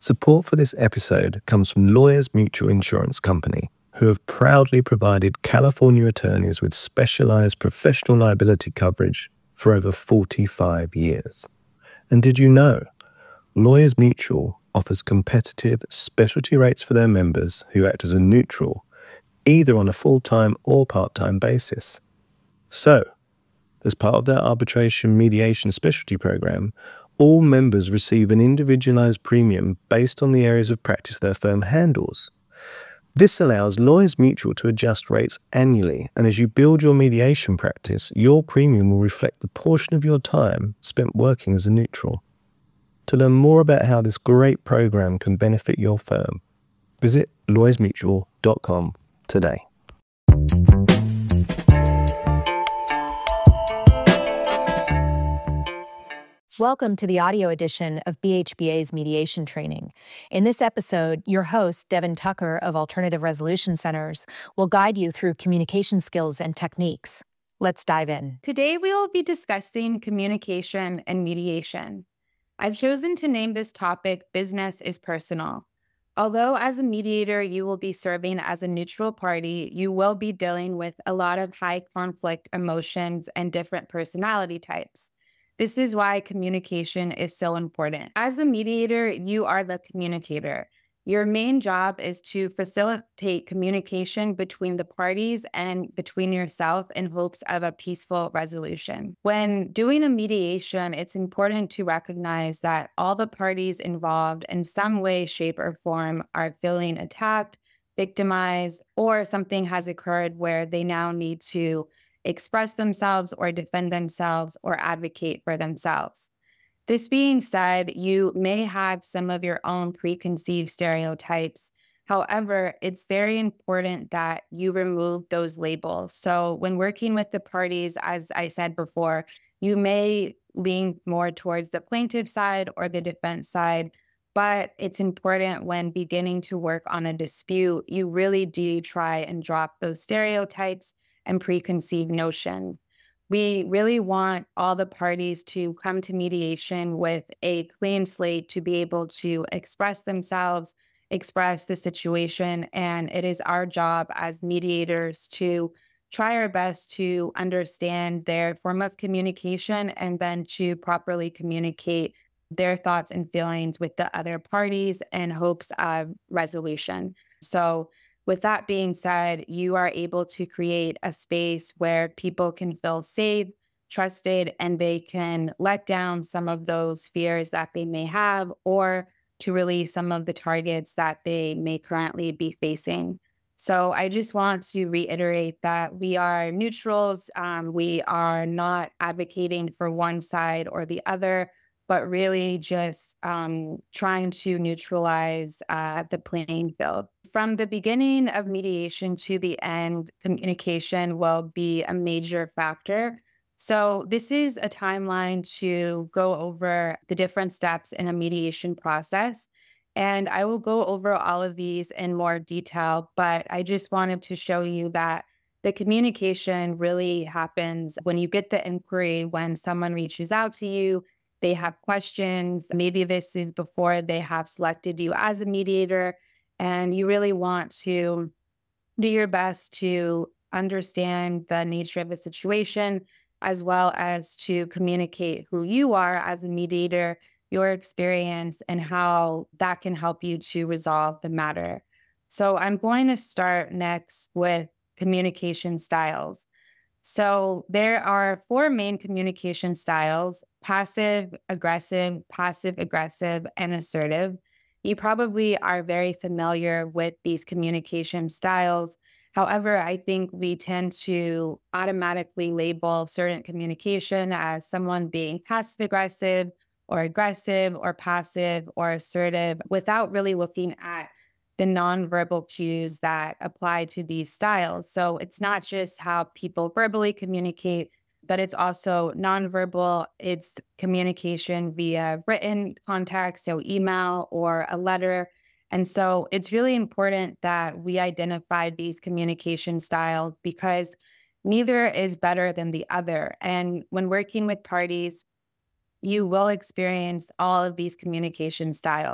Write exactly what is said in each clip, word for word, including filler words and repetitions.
Support for this episode comes from Lawyers Mutual Insurance Company, who have proudly provided California attorneys with specialized professional liability coverage for over forty-five years. And did you know Lawyers Mutual offers competitive specialty rates for their members who act as a neutral, either on a full-time or part-time basis? So, as part of their arbitration mediation specialty program, all members receive an individualized premium based on the areas of practice their firm handles. This allows Lawyers Mutual to adjust rates annually, and as you build your mediation practice, your premium will reflect the portion of your time spent working as a neutral. To learn more about how this great program can benefit your firm, visit lawyers mutual dot com today. Welcome to the audio edition of B H B A's Mediation Training. In this episode, your host, Devin Tucker of Alternative Resolution Centers, will guide you through communication skills and techniques. Let's dive in. Today, we will be discussing communication and mediation. I've chosen to name this topic Business is Personal. Although as a mediator, you will be serving as a neutral party, you will be dealing with a lot of high conflict emotions and different personality types. This is why communication is so important. As the mediator, you are the communicator. Your main job is to facilitate communication between the parties and between yourself in hopes of a peaceful resolution. When doing a mediation, it's important to recognize that all the parties involved in some way, shape, or form are feeling attacked, victimized, or something has occurred where they now need to express themselves or defend themselves or advocate for themselves. This being said, you may have some of your own preconceived stereotypes. However, it's very important that you remove those labels. So when working with the parties, as I said before, you may lean more towards the plaintiff side or the defense side, but it's important when beginning to work on a dispute, you really do try and drop those stereotypes and preconceived notions. We really want all the parties to come to mediation with a clean slate to be able to express themselves, express the situation, and it is our job as mediators to try our best to understand their form of communication and then to properly communicate their thoughts and feelings with the other parties in hopes of resolution. So with that being said, you are able to create a space where people can feel safe, trusted, and they can let down some of those fears that they may have or to release some of the targets that they may currently be facing. So I just want to reiterate that we are neutrals. Um, we are not advocating for one side or the other, but really just um, trying to neutralize uh, the playing field. From the beginning of mediation to the end, communication will be a major factor. So this is a timeline to go over the different steps in a mediation process. And I will go over all of these in more detail, but I just wanted to show you that the communication really happens when you get the inquiry, when someone reaches out to you, they have questions. Maybe this is before they have selected you as a mediator. And you really want to do your best to understand the nature of the situation, as well as to communicate who you are as a mediator, your experience, and how that can help you to resolve the matter. So I'm going to start next with communication styles. So there are four main communication styles: passive, aggressive, passive aggressive, and assertive. You probably are very familiar with these communication styles. However, I think we tend to automatically label certain communication as someone being passive aggressive or aggressive or passive or assertive without really looking at the nonverbal cues that apply to these styles. So it's not just how people verbally communicate, but it's also nonverbal. It's communication via written contact, so email or a letter. And so it's really important that we identify these communication styles because neither is better than the other. And when working with parties, you will experience all of these communication styles.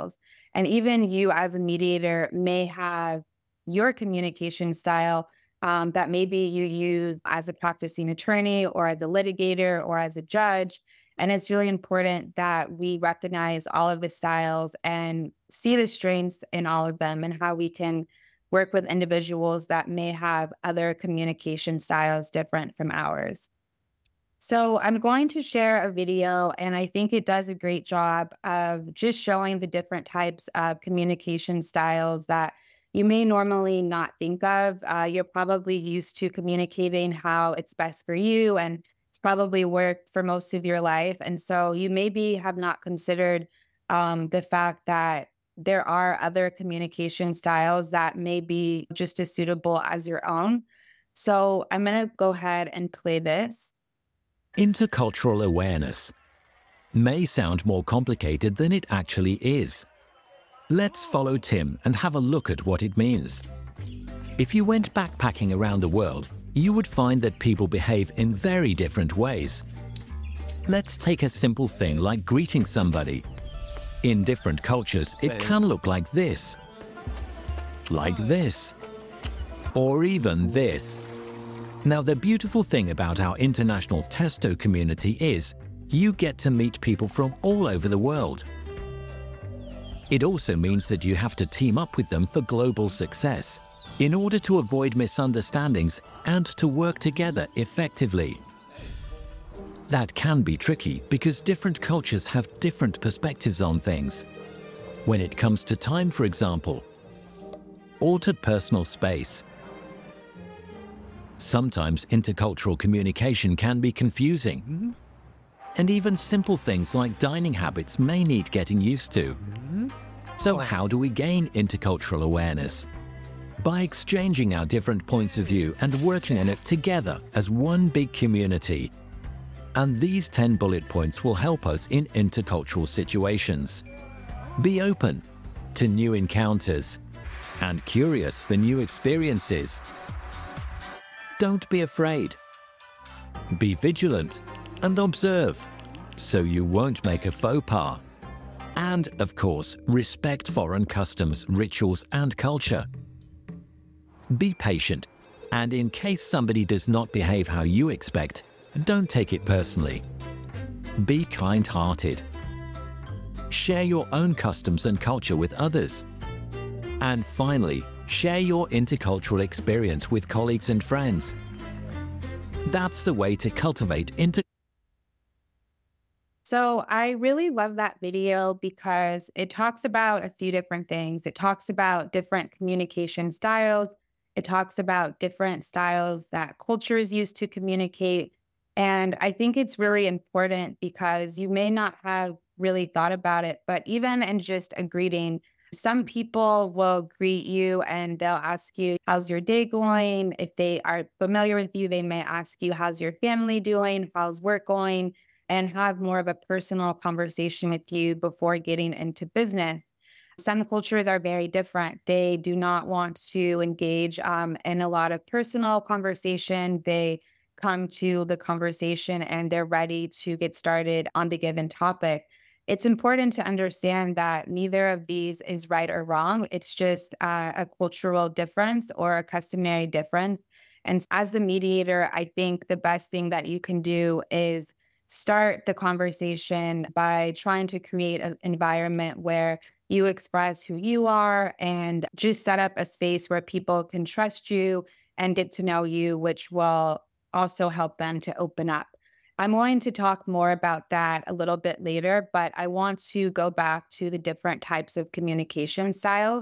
And even you as a mediator may have your communication style um, that maybe you use as a practicing attorney or as a litigator or as a judge. And it's really important that we recognize all of the styles and see the strengths in all of them and how we can work with individuals that may have other communication styles different from ours. So I'm going to share a video, and I think it does a great job of just showing the different types of communication styles that you may normally not think of. Uh, you're probably used to communicating how it's best for you, and it's probably worked for most of your life. And so you maybe have not considered um, the fact that there are other communication styles that may be just as suitable as your own. So I'm going to go ahead and play this. Intercultural awareness may sound more complicated than it actually is. Let's follow Tim and have a look at what it means. If you went backpacking around the world, you would find that people behave in very different ways. Let's take a simple thing like greeting somebody. In different cultures, it can look like this, like this, or even this. Now, the beautiful thing about our international Testo community is you get to meet people from all over the world. It also means that you have to team up with them for global success in order to avoid misunderstandings and to work together effectively. That can be tricky because different cultures have different perspectives on things. When it comes to time, for example, or to personal space. Sometimes intercultural communication can be confusing. Mm-hmm. And even simple things like dining habits may need getting used to. Mm-hmm. So how do we gain intercultural awareness? By exchanging our different points of view and working on it together as one big community. And these ten bullet points will help us in intercultural situations. Be open to new encounters and curious for new experiences. Don't be afraid. Be vigilant and observe so you won't make a faux pas. And, of course, respect foreign customs, rituals, and culture. Be patient, and in case somebody does not behave how you expect, don't take it personally. Be kind-hearted. Share your own customs and culture with others. And finally, share your intercultural experience with colleagues and friends. That's the way to cultivate inter- So I really love that video because it talks about a few different things. It talks about different communication styles. It talks about different styles that cultures use to communicate. And I think it's really important because you may not have really thought about it, but even in just a greeting, some people will greet you and they'll ask you, how's your day going? If they are familiar with you, they may ask you, how's your family doing? How's work going? And have more of a personal conversation with you before getting into business. Some cultures are very different. They do not want to engage um, in a lot of personal conversation. They come to the conversation and they're ready to get started on the given topic. It's important to understand that neither of these is right or wrong. It's just uh, a cultural difference or a customary difference. And as the mediator, I think the best thing that you can do is start the conversation by trying to create an environment where you express who you are and just set up a space where people can trust you and get to know you, which will also help them to open up. I'm going to talk more about that a little bit later, but I want to go back to the different types of communication styles.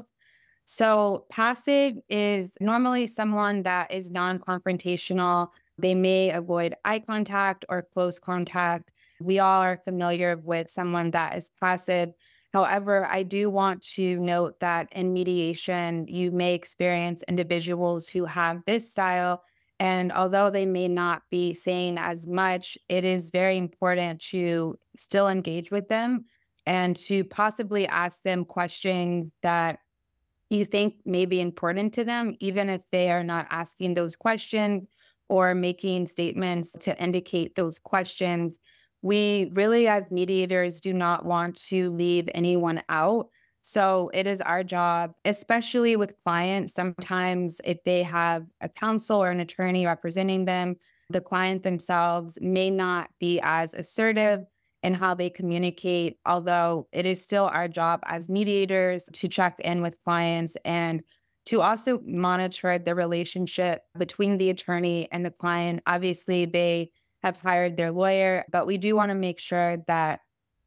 So passive is normally someone that is non-confrontational. They may avoid eye contact or close contact. We all are familiar with someone that is passive. However, I do want to note that in mediation, you may experience individuals who have this style. And although they may not be saying as much, it is very important to still engage with them and to possibly ask them questions that you think may be important to them, even if they are not asking those questions or making statements to indicate those questions. We really, as mediators, do not want to leave anyone out. So it is our job, especially with clients. Sometimes if they have a counsel or an attorney representing them, the client themselves may not be as assertive in how they communicate, although it is still our job as mediators to check in with clients and to also monitor the relationship between the attorney and the client. Obviously, they have hired their lawyer, but we do want to make sure that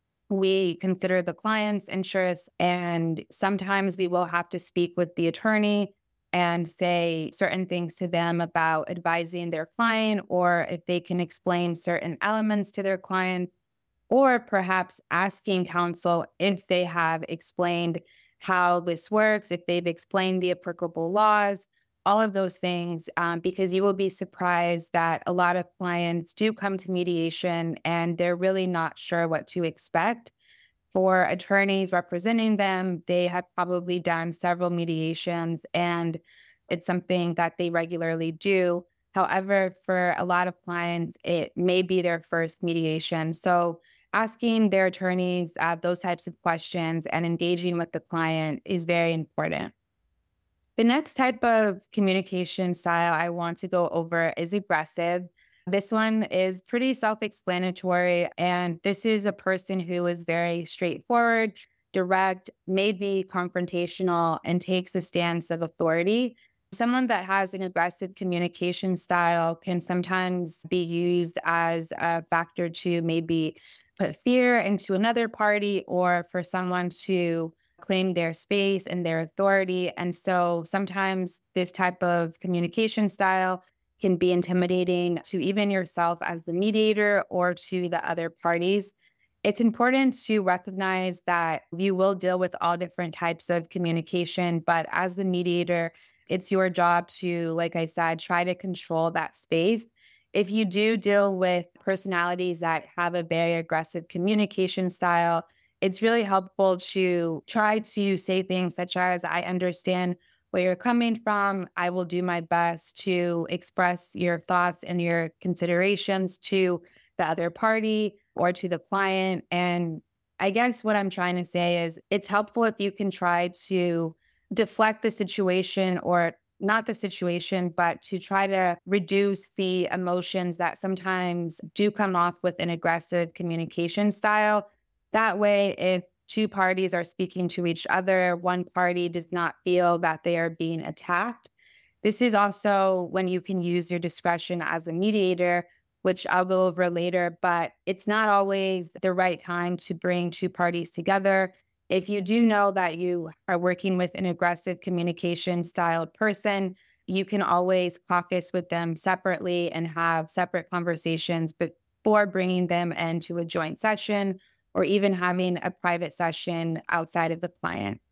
we consider the client's interests, and sometimes we will have to speak with the attorney and say certain things to them about advising their client, or if they can explain certain elements to their clients, or perhaps asking counsel if they have explained how this works, if they've explained the applicable laws, all of those things, um, because you will be surprised that a lot of clients do come to mediation and they're really not sure what to expect. For attorneys representing them, they have probably done several mediations and it's something that they regularly do. However, for a lot of clients, it may be their first mediation. So asking their attorneys uh, those types of questions and engaging with the client is very important. The next type of communication style I want to go over is aggressive. This one is pretty self-explanatory, and this is a person who is very straightforward, direct, maybe confrontational, and takes a stance of authority. Someone that has an aggressive communication style can sometimes be used as a factor to maybe put fear into another party or for someone to claim their space and their authority. And so sometimes this type of communication style can be intimidating to even yourself as the mediator or to the other parties. It's important to recognize that you will deal with all different types of communication, but as the mediator, it's your job to, like I said, try to control that space. If you do deal with personalities that have a very aggressive communication style, it's really helpful to try to say things such as, I understand where you're coming from. I will do my best to express your thoughts and your considerations to the other party or to the client. And I guess what I'm trying to say is it's helpful if you can try to deflect the situation, or not the situation, but to try to reduce the emotions that sometimes do come off with an aggressive communication style. That way, if two parties are speaking to each other, one party does not feel that they are being attacked. This is also when you can use your discretion as a mediator, which I'll go over later, but it's not always the right time to bring two parties together. If you do know that you are working with an aggressive communication styled person, you can always caucus with them separately and have separate conversations before bringing them into a joint session, or even having a private session outside of the client.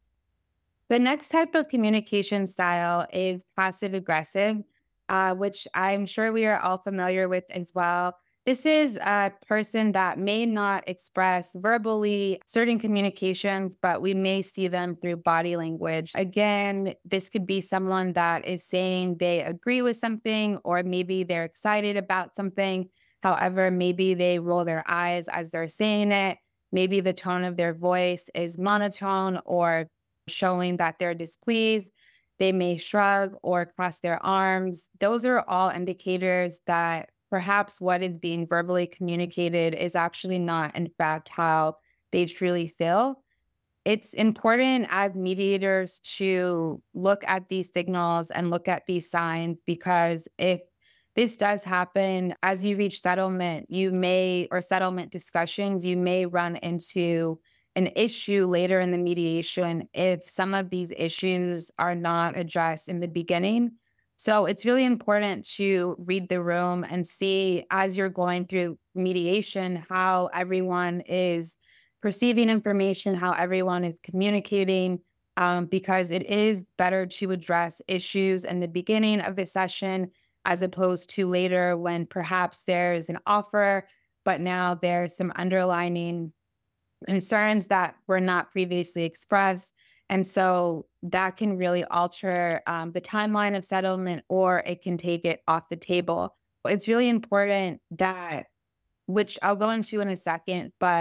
The next type of communication style is passive aggressive, uh, which I'm sure we are all familiar with as well. This is a person that may not express verbally certain communications, but we may see them through body language. Again, this could be someone that is saying they agree with something, or maybe they're excited about something. However, maybe they roll their eyes as they're saying it. Maybe the tone of their voice is monotone or showing that they're displeased. They may shrug or cross their arms. Those are all indicators that perhaps what is being verbally communicated is actually not, in fact, how they truly feel. It's important as mediators to look at these signals and look at these signs, because if this does happen as you reach settlement, you may, or settlement discussions, you may run into an issue later in the mediation if some of these issues are not addressed in the beginning. So it's really important to read the room and see, as you're going through mediation, how everyone is perceiving information, how everyone is communicating, um, because it is better to address issues in the beginning of the session as opposed to later when perhaps there's an offer, but now there's some underlining concerns that were not previously expressed. And so that can really alter um, the timeline of settlement, or it can take it off the table. It's really important that, which I'll go into in a second, but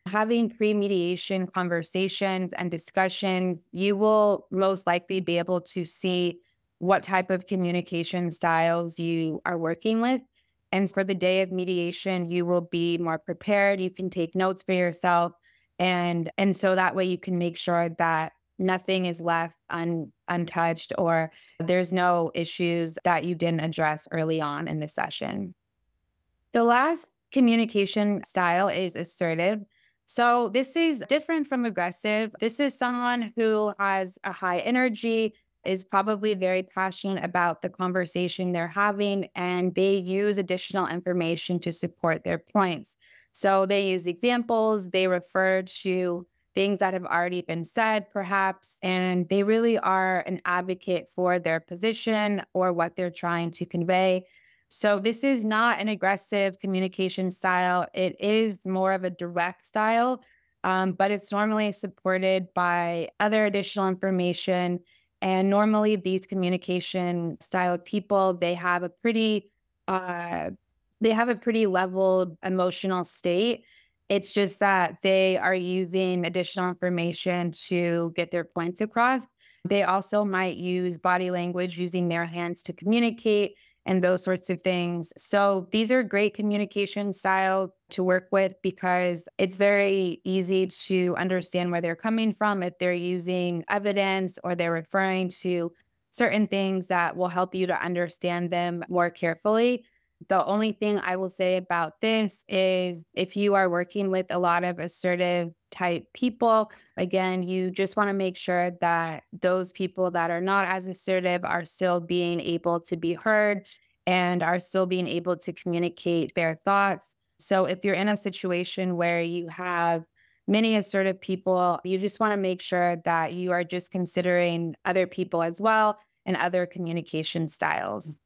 Having pre-mediation conversations and discussions, you will most likely be able to see what type of communication styles you are working with. And for the day of mediation, you will be more prepared. You can take notes for yourself. And, and so that way you can make sure that nothing is left un, untouched, or there's no issues that you didn't address early on in the session. The last communication style is assertive. So this is different from aggressive. This is someone who has a high energy, is probably very passionate about the conversation they're having, and they use additional information to support their points. So they use examples, they refer to things that have already been said, perhaps, and they really are an advocate for their position or what they're trying to convey. So this is not an aggressive communication style. It is more of a direct style, um, but it's normally supported by other additional information. And normally these communication style people, they have a pretty, uh, they have a pretty leveled emotional state. It's just that they are using additional information to get their points across. They also might use body language, using their hands to communicate, and those sorts of things. So these are great communication style to work with because it's very easy to understand where they're coming from if they're using evidence or they're referring to certain things that will help you to understand them more carefully. The only thing I will say about this is if you are working with a lot of assertive type people, again, you just want to make sure that those people that are not as assertive are still being able to be heard and are still being able to communicate their thoughts. So if you're in a situation where you have many assertive people, you just want to make sure that you are just considering other people as well and other communication styles.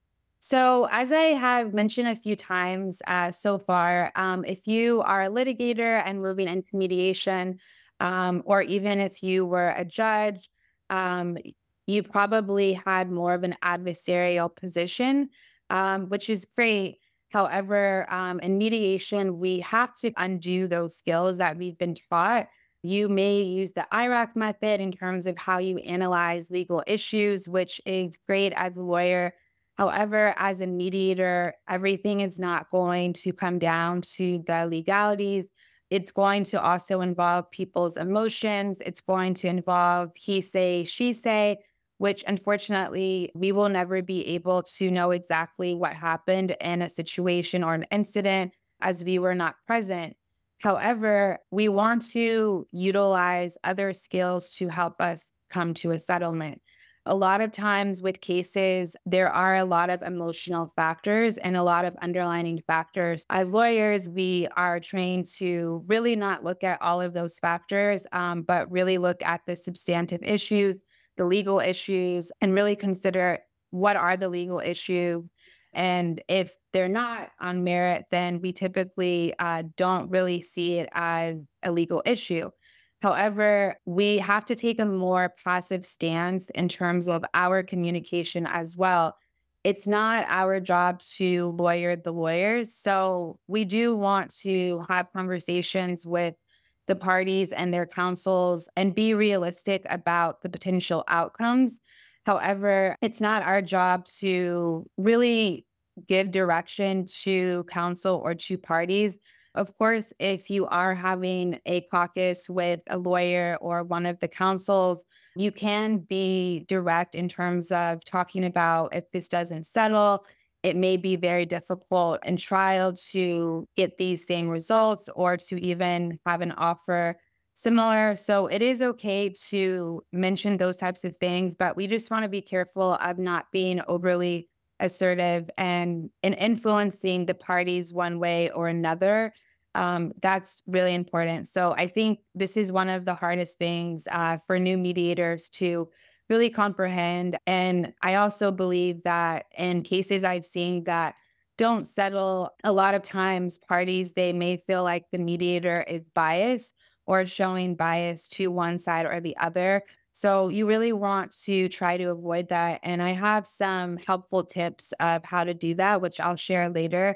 So as I have mentioned a few times uh, so far, um, if you are a litigator and moving into mediation, um, or even if you were a judge, um, you probably had more of an adversarial position, um, which is great. However, um, in mediation, we have to undo those skills that we've been taught. You may use the I RAC method in terms of how you analyze legal issues, which is great as a lawyer. However, as a mediator, everything is not going to come down to the legalities. It's going to also involve people's emotions. It's going to involve he say, she say, which unfortunately, we will never be able to know exactly what happened in a situation or an incident as we were not present. However, we want to utilize other skills to help us come to a settlement. A lot of times with cases, there are a lot of emotional factors and a lot of underlying factors. As lawyers, we are trained to really not look at all of those factors, um, but really look at the substantive issues, the legal issues, and really consider what are the legal issues. And if they're not on merit, then we typically uh, don't really see it as a legal issue. However, we have to take a more passive stance in terms of our communication as well. It's not our job to lawyer the lawyers. So we do want to have conversations with the parties and their counsels and be realistic about the potential outcomes. However, it's not our job to really give direction to counsel or to parties. Of course, if you are having a caucus with a lawyer or one of the counsels, you can be direct in terms of talking about if this doesn't settle, it may be very difficult in trial to get these same results or to even have an offer similar. So it is okay to mention those types of things, but we just want to be careful of not being overly assertive and, and influencing the parties one way or another. Um, that's really important. So I think this is one of the hardest things uh, for new mediators to really comprehend. And I also believe that in cases I've seen that don't settle, a lot of times parties, they may feel like the mediator is biased or showing bias to one side or the other. So you really want to try to avoid that. And I have some helpful tips of how to do that, which I'll share later.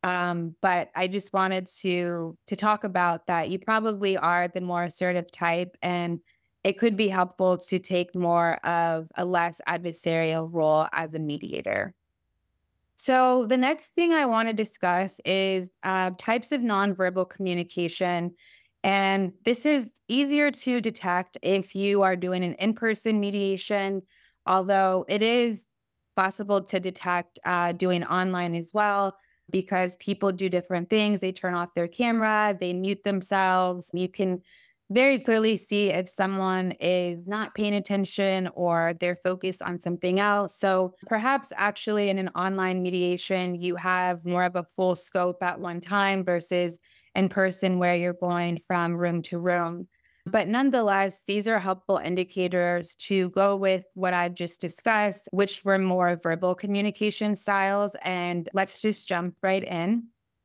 Um, but I just wanted to to talk about that. You probably are the more assertive type, and it could be helpful to take more of a less adversarial role as a mediator. So the next thing I want to discuss is uh, types of nonverbal communication. And this is easier to detect if you are doing an in-person mediation, although it is possible to detect uh, doing online as well, because people do different things. They turn off their camera, they mute themselves. You can very clearly see if someone is not paying attention or they're focused on something else. So perhaps actually in an online mediation, you have more of a full scope at one time versus in person where you're going from room to room. But nonetheless, these are helpful indicators to go with what I've just discussed, which were more verbal communication styles. And let's just jump right in.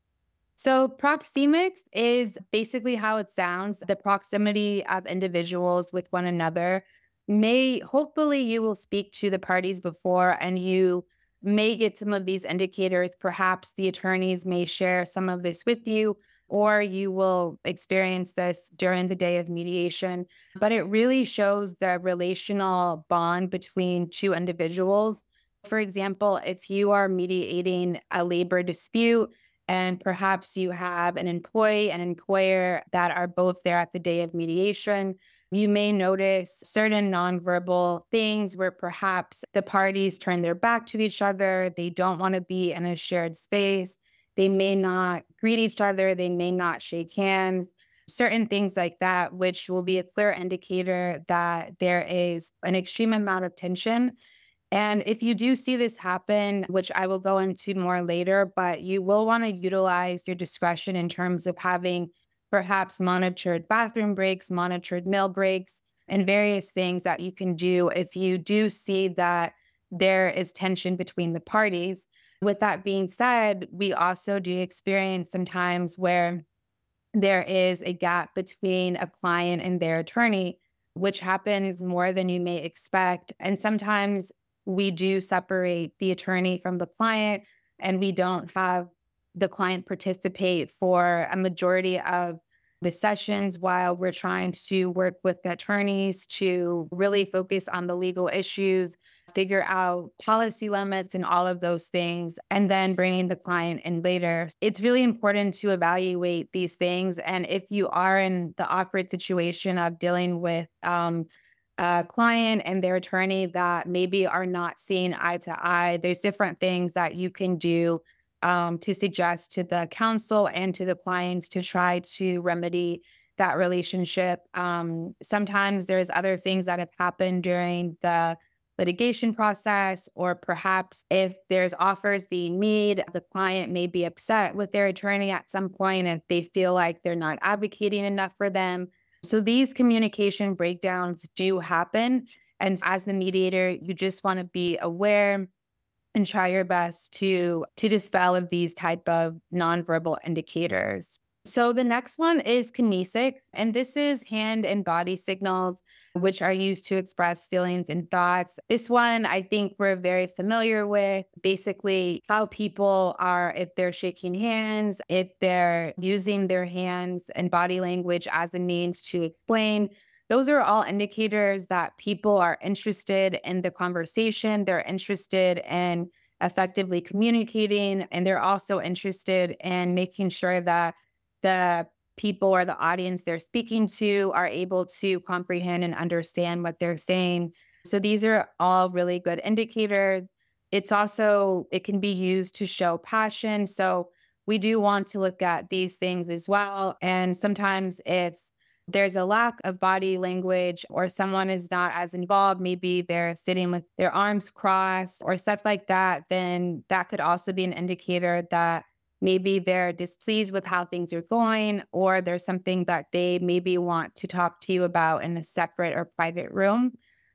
So proxemics is basically how it sounds, the proximity of individuals with one another. May hopefully you will speak to the parties before and you may get some of these indicators. Perhaps the attorneys may share some of this with you, or you will experience this during the day of mediation. But it really shows the relational bond between two individuals. For example, if you are mediating a labor dispute, and perhaps you have an employee and employer that are both there at the day of mediation, you may notice certain nonverbal things where perhaps the parties turn their back to each other. They don't want to be in a shared space. They may not greet each other. They may not shake hands. Certain things like that, which will be a clear indicator that there is an extreme amount of tension. And if you do see this happen, which I will go into more later, but you will want to utilize your discretion in terms of having perhaps monitored bathroom breaks, monitored meal breaks, and various things that you can do if you do see that there is tension between the parties. With that being said, we also do experience sometimes where there is a gap between a client and their attorney, which happens more than you may expect. And sometimes we do separate the attorney from the client, and we don't have the client participate for a majority of the sessions while we're trying to work with the attorneys to really focus on the legal issues, figure out policy limits and all of those things, and then bringing the client in later. It's really important to evaluate these things. And if you are in the awkward situation of dealing with um, a client and their attorney that maybe are not seeing eye to eye, there's different things that you can do um, to suggest to the counsel and to the clients to try to remedy that relationship. Um, sometimes there's other things that have happened during the litigation process, or perhaps if there's offers being made, the client may be upset with their attorney at some point if they feel like they're not advocating enough for them. So these communication breakdowns do happen. And as the mediator, you just want to be aware and try your best to, to dispel of these type of nonverbal indicators. So the next one is kinesics, and this is hand and body signals, which are used to express feelings and thoughts. This one, I think we're very familiar with, basically how people are, if they're shaking hands, if they're using their hands and body language as a means to explain. Those are all indicators that people are interested in the conversation. They're interested in effectively communicating, and they're also interested in making sure that the people or the audience they're speaking to are able to comprehend and understand what they're saying. So these are all really good indicators. It's also, it can be used to show passion. So we do want to look at these things as well. And sometimes if there's a lack of body language or someone is not as involved, maybe they're sitting with their arms crossed or stuff like that, then that could also be an indicator that maybe they're displeased with how things are going, or there's something that they maybe want to talk to you about in a separate or private room.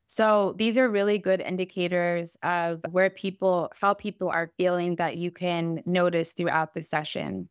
So these are really good indicators of where people, how people are feeling that you can notice throughout the session.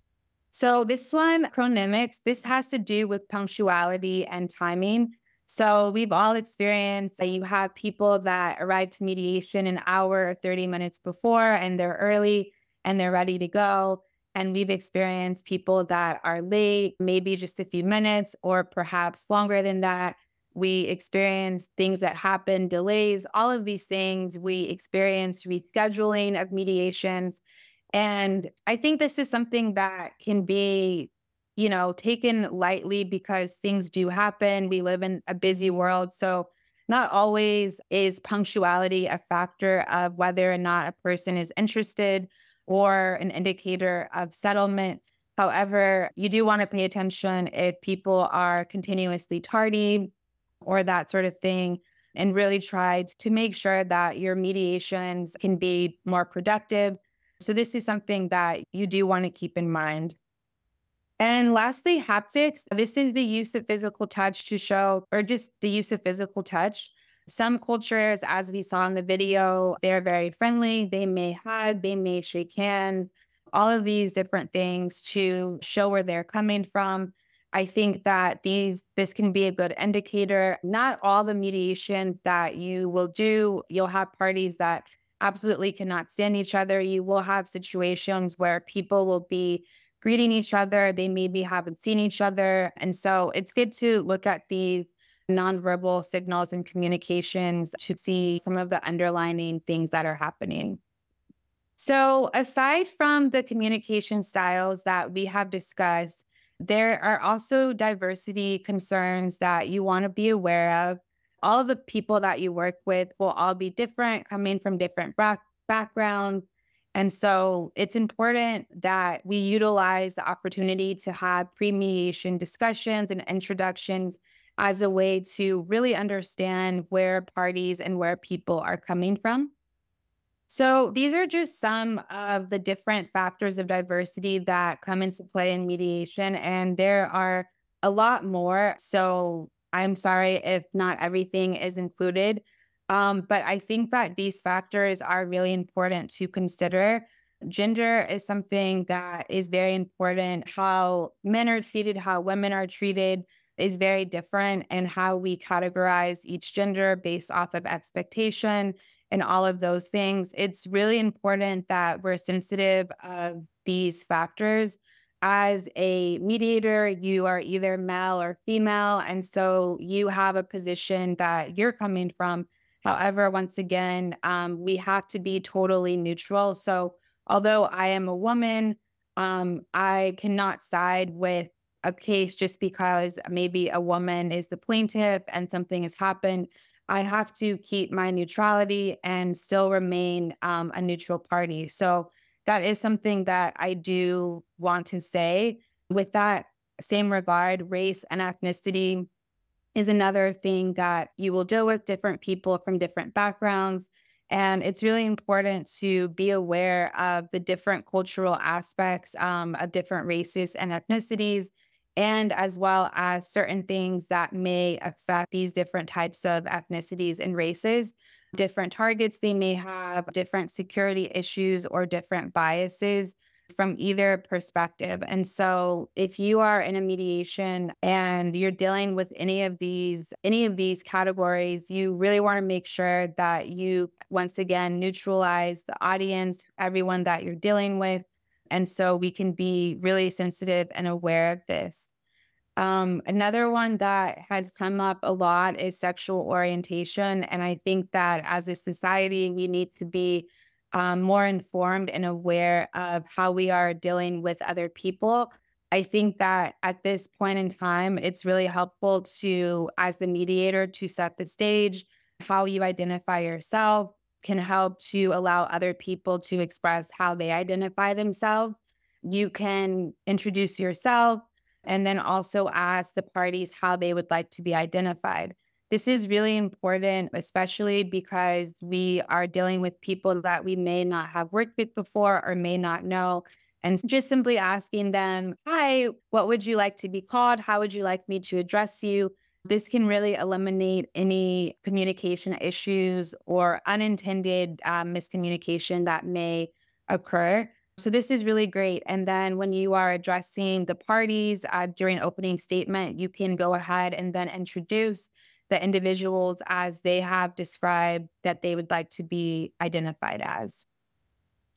So this one, chronemics, this has to do with punctuality and timing. So we've all experienced that you have people that arrive to mediation an hour or thirty minutes before, and they're early and they're ready to go. And we've experienced people that are late, maybe just a few minutes, or perhaps longer than that. We experience things that happen, delays, all of these things. We experience rescheduling of mediations. And I think this is something that can be, you know, taken lightly because things do happen. We live in a busy world. So not always is punctuality a factor of whether or not a person is interested or an indicator of settlement. However, you do want to pay attention if people are continuously tardy or that sort of thing, and really try to make sure that your mediations can be more productive. So this is something that you do want to keep in mind. And lastly, haptics. This is the use of physical touch to show, or just the use of physical touch. Some cultures, as we saw in the video, they're very friendly. They may hug, they may shake hands, all of these different things to show where they're coming from. I think that these this can be a good indicator. Not all the mediations that you will do, you'll have parties that absolutely cannot stand each other. You will have situations where people will be greeting each other. They maybe haven't seen each other. And so it's good to look at these nonverbal signals and communications to see some of the underlying things that are happening. So aside from the communication styles that we have discussed, there are also diversity concerns that you want to be aware of. All of the people that you work with will all be different, coming from different back- backgrounds. And so it's important that we utilize the opportunity to have pre-mediation discussions and introductions as a way to really understand where parties and where people are coming from. So these are just some of the different factors of diversity that come into play in mediation, and there are a lot more. So I'm sorry if not everything is included. Um, but I think that these factors are really important to consider. Gender is something that is very important. How men are treated, how women are treated is very different, and how we categorize each gender based off of expectation and all of those things. It's really important that we're sensitive of these factors. As a mediator, you are either male or female, and so you have a position that you're coming from. However, once again, um, we have to be totally neutral. So although I am a woman, um, I cannot side with a case just because maybe a woman is the plaintiff and something has happened. I have to keep my neutrality and still remain um, a neutral party. So that is something that I do want to say. With that same regard, race and ethnicity is another thing that you will deal with different people from different backgrounds. And it's really important to be aware of the different cultural aspects um, of different races and ethnicities, and as well as certain things that may affect these different types of ethnicities and races, different targets they may have, different security issues, or different biases from either perspective. And so if you are in a mediation and you're dealing with any of these, any of these categories, you really want to make sure that you, once again, neutralize the audience, everyone that you're dealing with. And so we can be really sensitive and aware of this. Um, another one that has come up a lot is sexual orientation. And I think that as a society, we need to be um, more informed and aware of how we are dealing with other people. I think that at this point in time, it's really helpful to, as the mediator, to set the stage. How you identify yourself can help to allow other people to express how they identify themselves. You can introduce yourself and then also ask the parties how they would like to be identified. This is really important, especially because we are dealing with people that we may not have worked with before or may not know. And just simply asking them, hi, what would you like to be called? How would you like me to address you? This can really eliminate any communication issues or unintended uh, miscommunication that may occur. So this is really great. And then when you are addressing the parties uh, during opening statement, you can go ahead and then introduce the individuals as they have described that they would like to be identified as.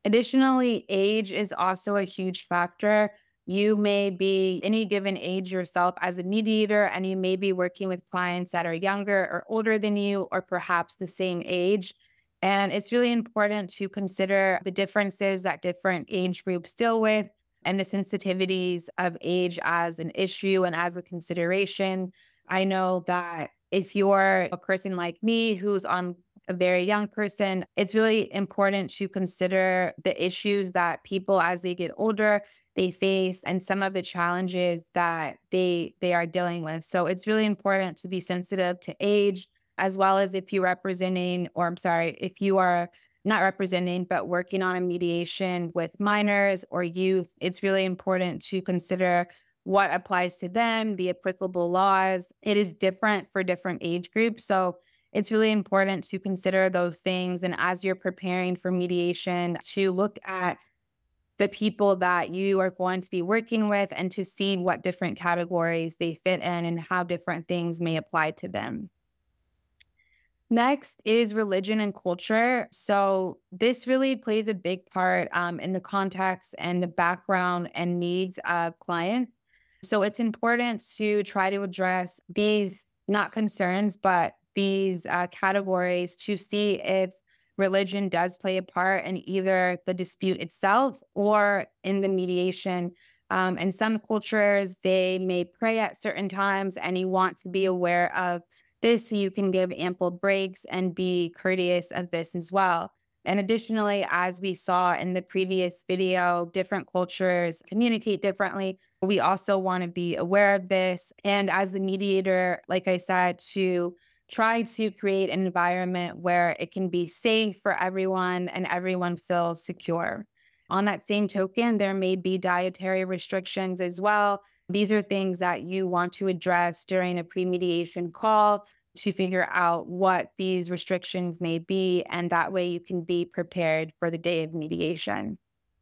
Additionally, age is also a huge factor. You may be any given age yourself as a mediator, and you may be working with clients that are younger or older than you, or perhaps the same age. And it's really important to consider the differences that different age groups deal with and the sensitivities of age as an issue and as a consideration. I know that if you're a person like me who's on a very young person, it's really important to consider the issues that people as they get older, they face, and some of the challenges that they they are dealing with. So it's really important to be sensitive to age, as well as if you're representing, or I'm sorry, if you are not representing, but working on a mediation with minors or youth, it's really important to consider what applies to them, the applicable laws. It is different for different age groups. So it's really important to consider those things. And as you're preparing for mediation, to look at the people that you are going to be working with and to see what different categories they fit in and how different things may apply to them. Next is religion and culture. So this really plays a big part um, in the context and the background and needs of clients. So it's important to try to address these, not concerns, but these uh, categories to see if religion does play a part in either the dispute itself or in the mediation. Um, in some cultures, they may pray at certain times, and you want to be aware of this so you can give ample breaks and be courteous of this as well. And additionally, as we saw in the previous video, different cultures communicate differently. We also want to be aware of this. And as the mediator, like I said, to try to create an environment where it can be safe for everyone and everyone feels secure. On that same token, there may be dietary restrictions as well. These are things that you want to address during a pre-mediation call to figure out what these restrictions may be, and that way you can be prepared for the day of mediation.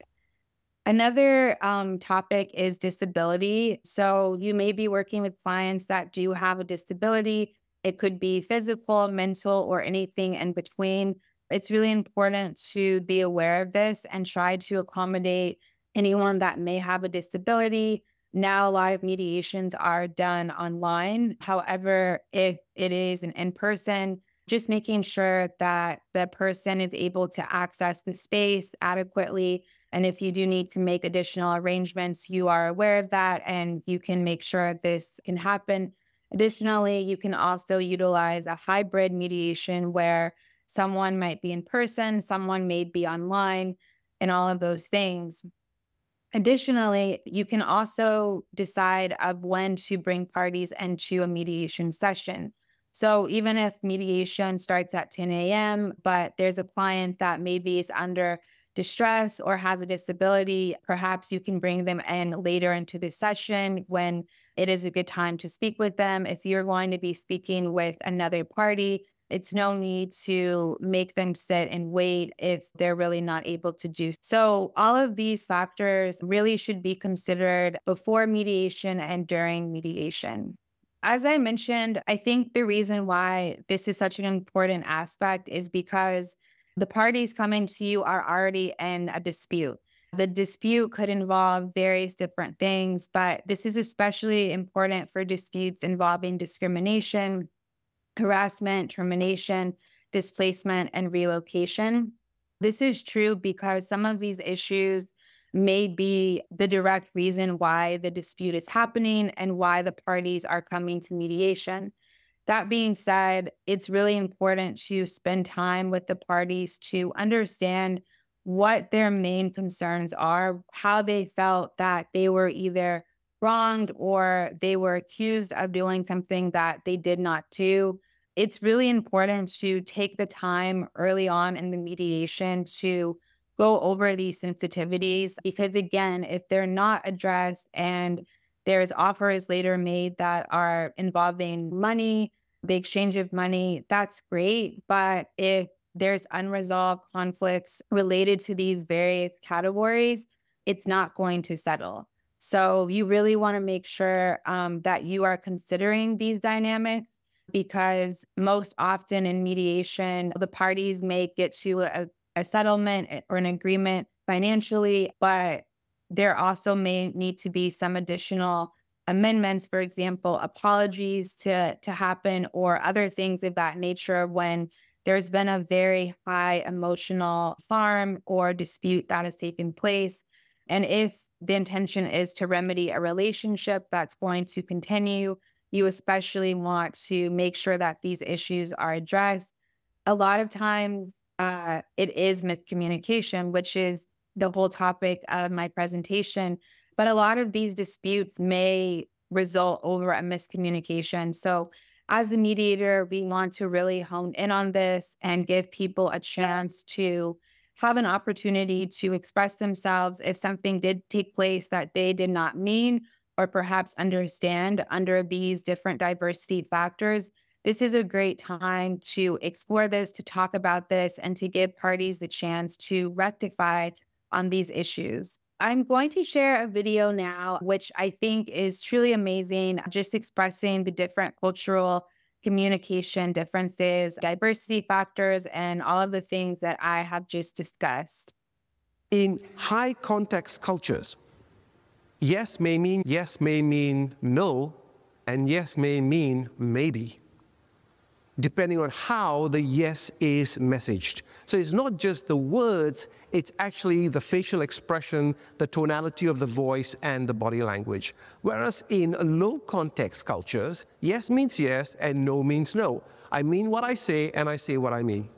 Another um, topic is disability. So you may be working with clients that do have a disability. It could be physical, mental, or anything in between. It's really important to be aware of this and try to accommodate anyone that may have a disability. Now, a lot of mediations are done online. However, if it is an in-person, just making sure that the person is able to access the space adequately. And if you do need to make additional arrangements, you are aware of that and you can make sure this can happen. Additionally, you can also utilize a hybrid mediation where someone might be in person, someone may be online, and all of those things. Additionally, you can also decide of when to bring parties into a mediation session. So even if mediation starts at ten a.m., but there's a client that maybe is under distress or has a disability, perhaps you can bring them in later into the session when it is a good time to speak with them. If you're going to be speaking with another party, it's no need to make them sit and wait if they're really not able to do so. All of these factors really should be considered before mediation and during mediation. As I mentioned, I think the reason why this is such an important aspect is because the parties coming to you are already in a dispute. The dispute could involve various different things, but this is especially important for disputes involving discrimination, harassment, termination, displacement, and relocation. This is true because some of these issues may be the direct reason why the dispute is happening and why the parties are coming to mediation. That being said, it's really important to spend time with the parties to understand what their main concerns are, how they felt that they were either wronged or they were accused of doing something that they did not do. It's really important to take the time early on in the mediation to go over these sensitivities, because again, if they're not addressed and there's offers later made that are involving money, the exchange of money, that's great. But if there's unresolved conflicts related to these various categories, it's not going to settle. So you really want to make sure um, that you are considering these dynamics, because most often in mediation, the parties may get to a, a settlement or an agreement financially, but there also may need to be some additional amendments, for example, apologies to, to happen or other things of that nature when there's been a very high emotional harm or dispute that has taken place. And if the intention is to remedy a relationship that's going to continue, you especially want to make sure that these issues are addressed. A lot of times uh, it is miscommunication, which is the whole topic of my presentation. But a lot of these disputes may result over a miscommunication. So as the mediator, we want to really hone in on this and give people a chance to have an opportunity to express themselves if something did take place that they did not mean or perhaps understand under these different diversity factors. This is a great time to explore this, to talk about this, and to give parties the chance to rectify on these issues. I'm going to share a video now, which I think is truly amazing, just expressing the different cultural communication differences, diversity factors, and all of the things that I have just discussed. In high context cultures, yes may mean yes may mean no, and yes may mean maybe, depending on how the yes is messaged. So it's not just the words, it's actually the facial expression, the tonality of the voice, and the body language. Whereas in low context cultures, yes means yes and no means no. I mean what I say and I say what I mean.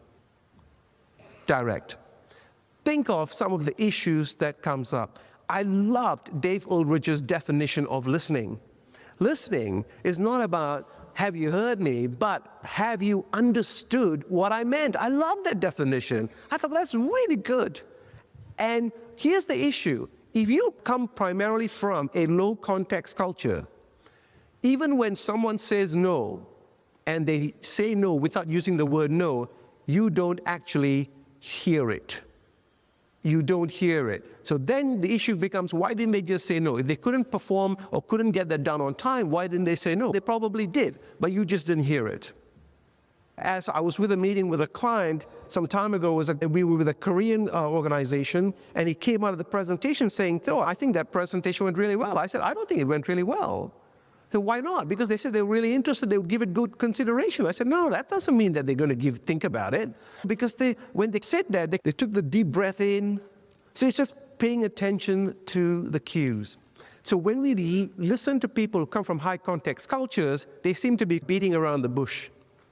Direct. Think of some of the issues that comes up. I loved Dave Ulrich's definition of listening. Listening is not about have you heard me, but have you understood what I meant? I love that definition. I thought, well, that's really good. And here's the issue. If you come primarily from a low context culture, even when someone says no, and they say no without using the word no, you don't actually hear it. You don't hear it. So then the issue becomes, why didn't they just say no? If they couldn't perform or couldn't get that done on time, why didn't they say no? They probably did, but you just didn't hear it. As I was with a meeting with a client some time ago, was a, we were with a Korean uh, organization, and he came out of the presentation saying, "Oh, I think that presentation went really well." I said, "I don't think it went really well." So why not? Because they said they were really interested, they would give it good consideration. I said, no, that doesn't mean that they're going to give think about it. Because they, when they said that, they, they took the deep breath in. So it's just paying attention to the cues. So when we listen to people who come from high context cultures, they seem to be beating around the bush.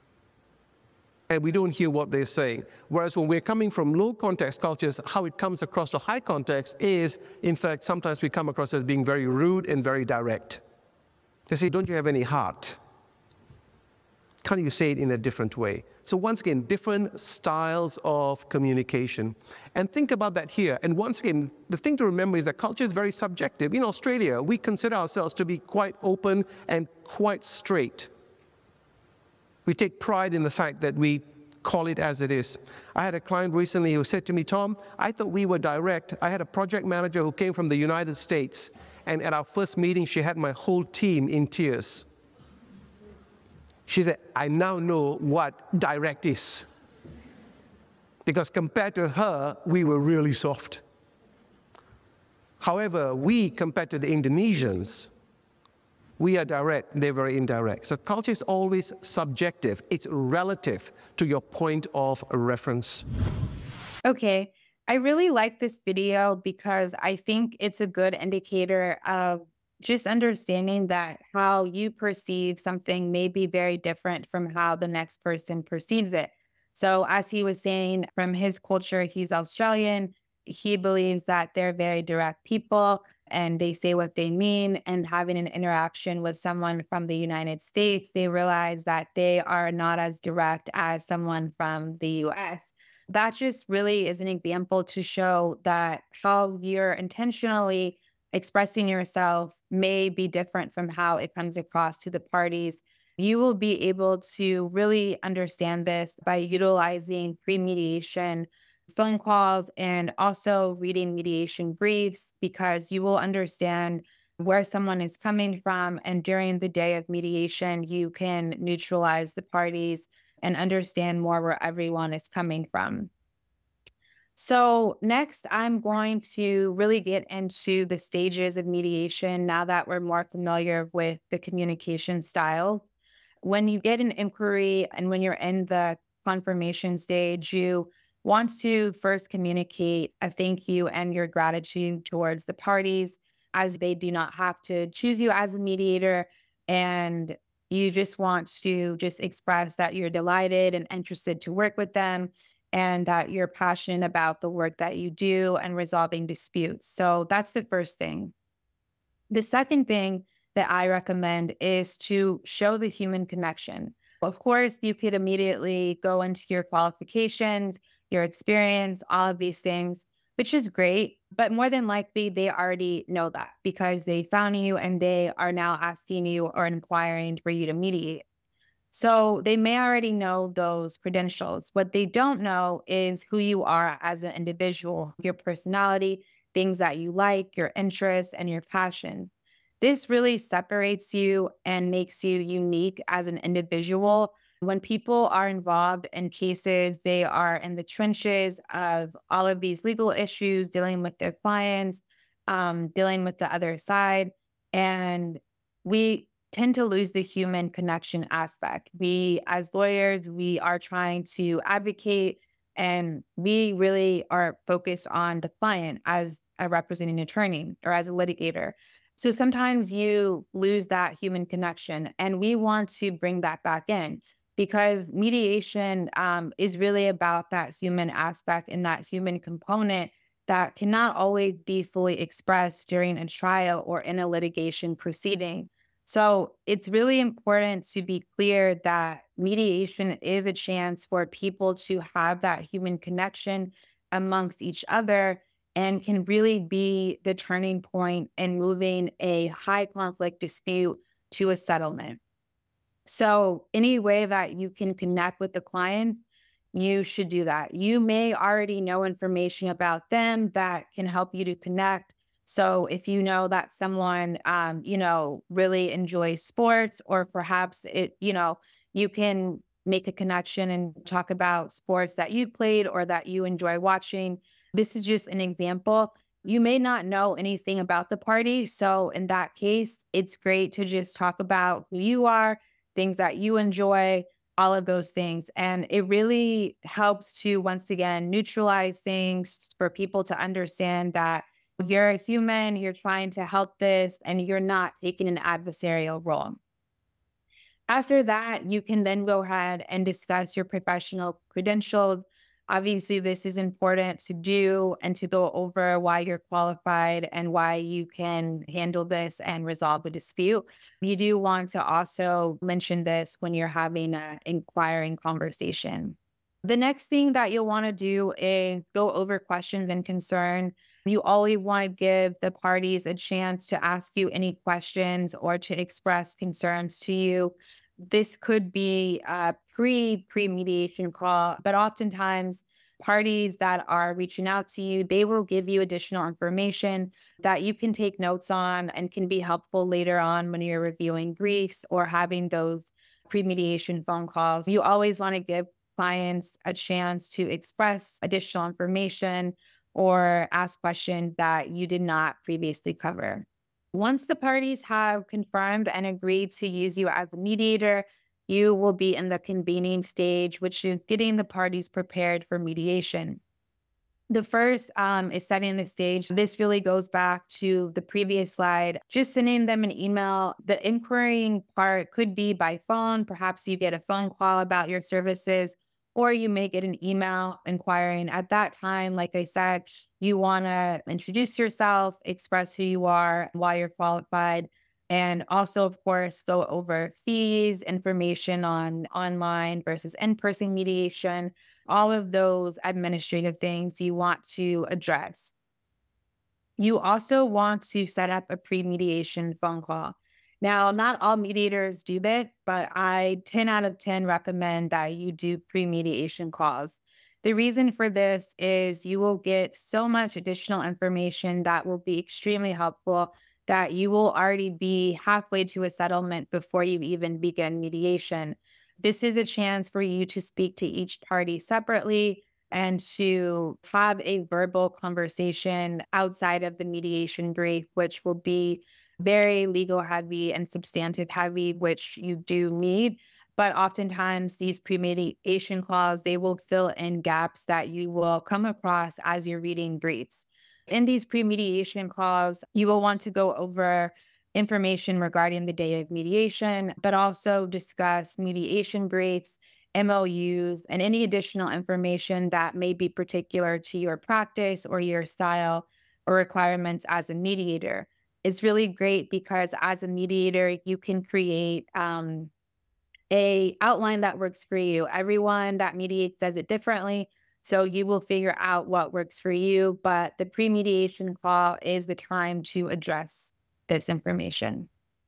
And we don't hear what they're saying. Whereas when we're coming from low context cultures, how it comes across to high context is, in fact, sometimes we come across as being very rude and very direct. They say, don't you have any heart? Can't you say it in a different way? So once again, different styles of communication. And think about that here. And once again, the thing to remember is that culture is very subjective. In Australia, we consider ourselves to be quite open and quite straight. We take pride in the fact that we call it as it is. I had a client recently who said to me, Tom, I thought we were direct. I had a project manager who came from the United States. And at our first meeting, she had my whole team in tears. She said, I now know what direct is. Because compared to her, we were really soft. However, we, compared to the Indonesians, we are direct, they're very indirect. So culture is always subjective. It's relative to your point of reference. Okay. I really like this video because I think it's a good indicator of just understanding that how you perceive something may be very different from how the next person perceives it. So as he was saying, from his culture, he's Australian. He believes that they're very direct people and they say what they mean. And having an interaction with someone from the United States, they realize that they are not as direct as someone from the U S. That just really is an example to show that how you're intentionally expressing yourself may be different from how it comes across to the parties. You will be able to really understand this by utilizing pre-mediation phone calls and also reading mediation briefs, because you will understand where someone is coming from. And during the day of mediation, you can neutralize the parties and understand more where everyone is coming from. So next, I'm going to really get into the stages of mediation now that we're more familiar with the communication styles. When you get an inquiry and when you're in the confirmation stage, you want to first communicate a thank you and your gratitude towards the parties, as they do not have to choose you as a mediator. And you just want to just express that you're delighted and interested to work with them, and that you're passionate about the work that you do and resolving disputes. So that's the first thing. The second thing that I recommend is to show the human connection. Of course, you could immediately go into your qualifications, your experience, all of these things, which is great. But more than likely, they already know that because they found you and they are now asking you or inquiring for you to mediate. So they may already know those credentials. What they don't know is who you are as an individual, your personality, things that you like, your interests, and your passions. This really separates you and makes you unique as an individual. When people are involved in cases, they are in the trenches of all of these legal issues, dealing with their clients, um, dealing with the other side. And we tend to lose the human connection aspect. We, as lawyers, we are trying to advocate, and we really are focused on the client as a representing attorney or as a litigator. So sometimes you lose that human connection, and we want to bring that back in because mediation um, is really about that human aspect and that human component that cannot always be fully expressed during a trial or in a litigation proceeding. So it's really important to be clear that mediation is a chance for people to have that human connection amongst each other and can really be the turning point in moving a high conflict dispute to a settlement. So any way that you can connect with the clients, you should do that. You may already know information about them that can help you to connect. So if you know that someone, um, you know, really enjoys sports, or perhaps it, you know, you can make a connection and talk about sports that you played or that you enjoy watching. This is just an example. You may not know anything about the party. So in that case, it's great to just talk about who you are, things that you enjoy, all of those things. And it really helps to, once again, neutralize things for people to understand that you're a human, you're trying to help this, and you're not taking an adversarial role. After that, you can then go ahead and discuss your professional credentials. Obviously, this is important to do and to go over why you're qualified and why you can handle this and resolve the dispute. You do want to also mention this when you're having an inquiring conversation. The next thing that you'll want to do is go over questions and concern. You always want to give the parties a chance to ask you any questions or to express concerns to you. This could be a pre, pre-mediation call, but oftentimes parties that are reaching out to you, they will give you additional information that you can take notes on and can be helpful later on when you're reviewing briefs or having those pre-mediation phone calls. You always want to give clients a chance to express additional information or ask questions that you did not previously cover. Once the parties have confirmed and agreed to use you as a mediator, you will be in the convening stage, which is getting the parties prepared for mediation. The first um, is setting the stage. This really goes back to the previous slide, just sending them an email. The inquiring part could be by phone. Perhaps you get a phone call about your services, or you may get an email inquiring. At that time, like I said, you want to introduce yourself, express who you are, why you're qualified, and also, of course, go over fees, information on online versus in-person mediation, all of those administrative things you want to address. You also want to set up a pre-mediation phone call. Now, not all mediators do this, but I ten out of ten recommend that you do pre-mediation calls. The reason for this is you will get so much additional information that will be extremely helpful that you will already be halfway to a settlement before you even begin mediation. This is a chance for you to speak to each party separately, and to have a verbal conversation outside of the mediation brief, which will be very legal heavy and substantive heavy, which you do need. But oftentimes these pre-mediation clauses, they will fill in gaps that you will come across as you're reading briefs. In these pre-mediation clauses, you will want to go over information regarding the day of mediation, but also discuss mediation briefs, M O Us, and any additional information that may be particular to your practice or your style or requirements as a mediator. It's really great because as a mediator, you can create um, a outline that works for you. Everyone that mediates does it differently, so you will figure out what works for you, but the pre-mediation call is the time to address this information.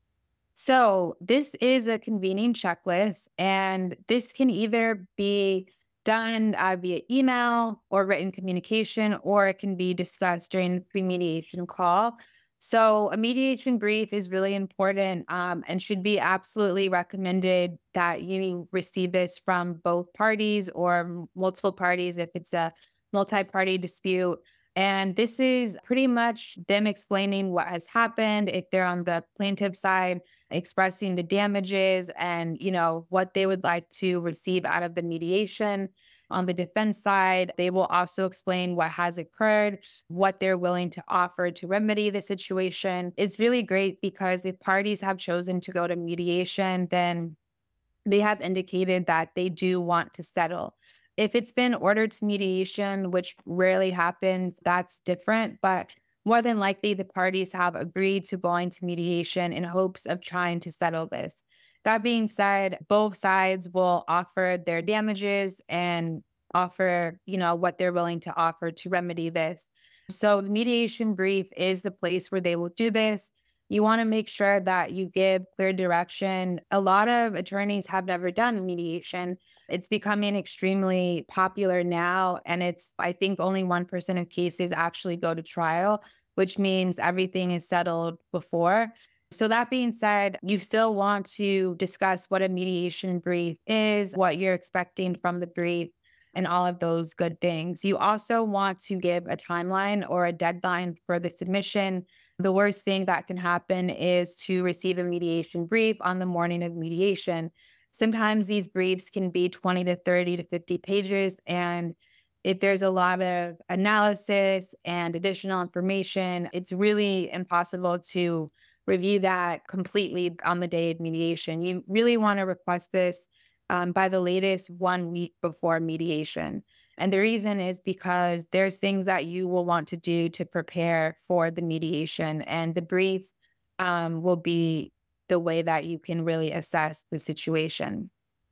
So this is a convening checklist, and this can either be done uh, via email or written communication, or it can be discussed during the pre-mediation call. So a mediation brief is really important um, and should be absolutely recommended that you receive this from both parties or multiple parties if it's a multi-party dispute. And this is pretty much them explaining what has happened. If they're on the plaintiff side, expressing the damages and, you know, what they would like to receive out of the mediation. On the defense side, they will also explain what has occurred, what they're willing to offer to remedy the situation. It's really great because if parties have chosen to go to mediation, then they have indicated that they do want to settle. If it's been ordered to mediation, which rarely happens, that's different. But more than likely, the parties have agreed to going to mediation in hopes of trying to settle this. That being said, both sides will offer their damages and offer, you know, what they're willing to offer to remedy this. So the mediation brief is the place where they will do this. You want to make sure that you give clear direction. A lot of attorneys have never done mediation. It's becoming extremely popular now, and it's, I think, only one percent of cases actually go to trial, which means everything is settled before. So that being said, you still want to discuss what a mediation brief is, what you're expecting from the brief, and all of those good things. You also want to give a timeline or a deadline for the submission. The worst thing that can happen is to receive a mediation brief on the morning of mediation. Sometimes these briefs can be twenty to thirty to fifty pages, and if there's a lot of analysis and additional information, it's really impossible to review that completely on the day of mediation. You really want to request this um, by the latest one week before mediation. And the reason is because there's things that you will want to do to prepare for the mediation, and the brief um, will be the way that you can really assess the situation.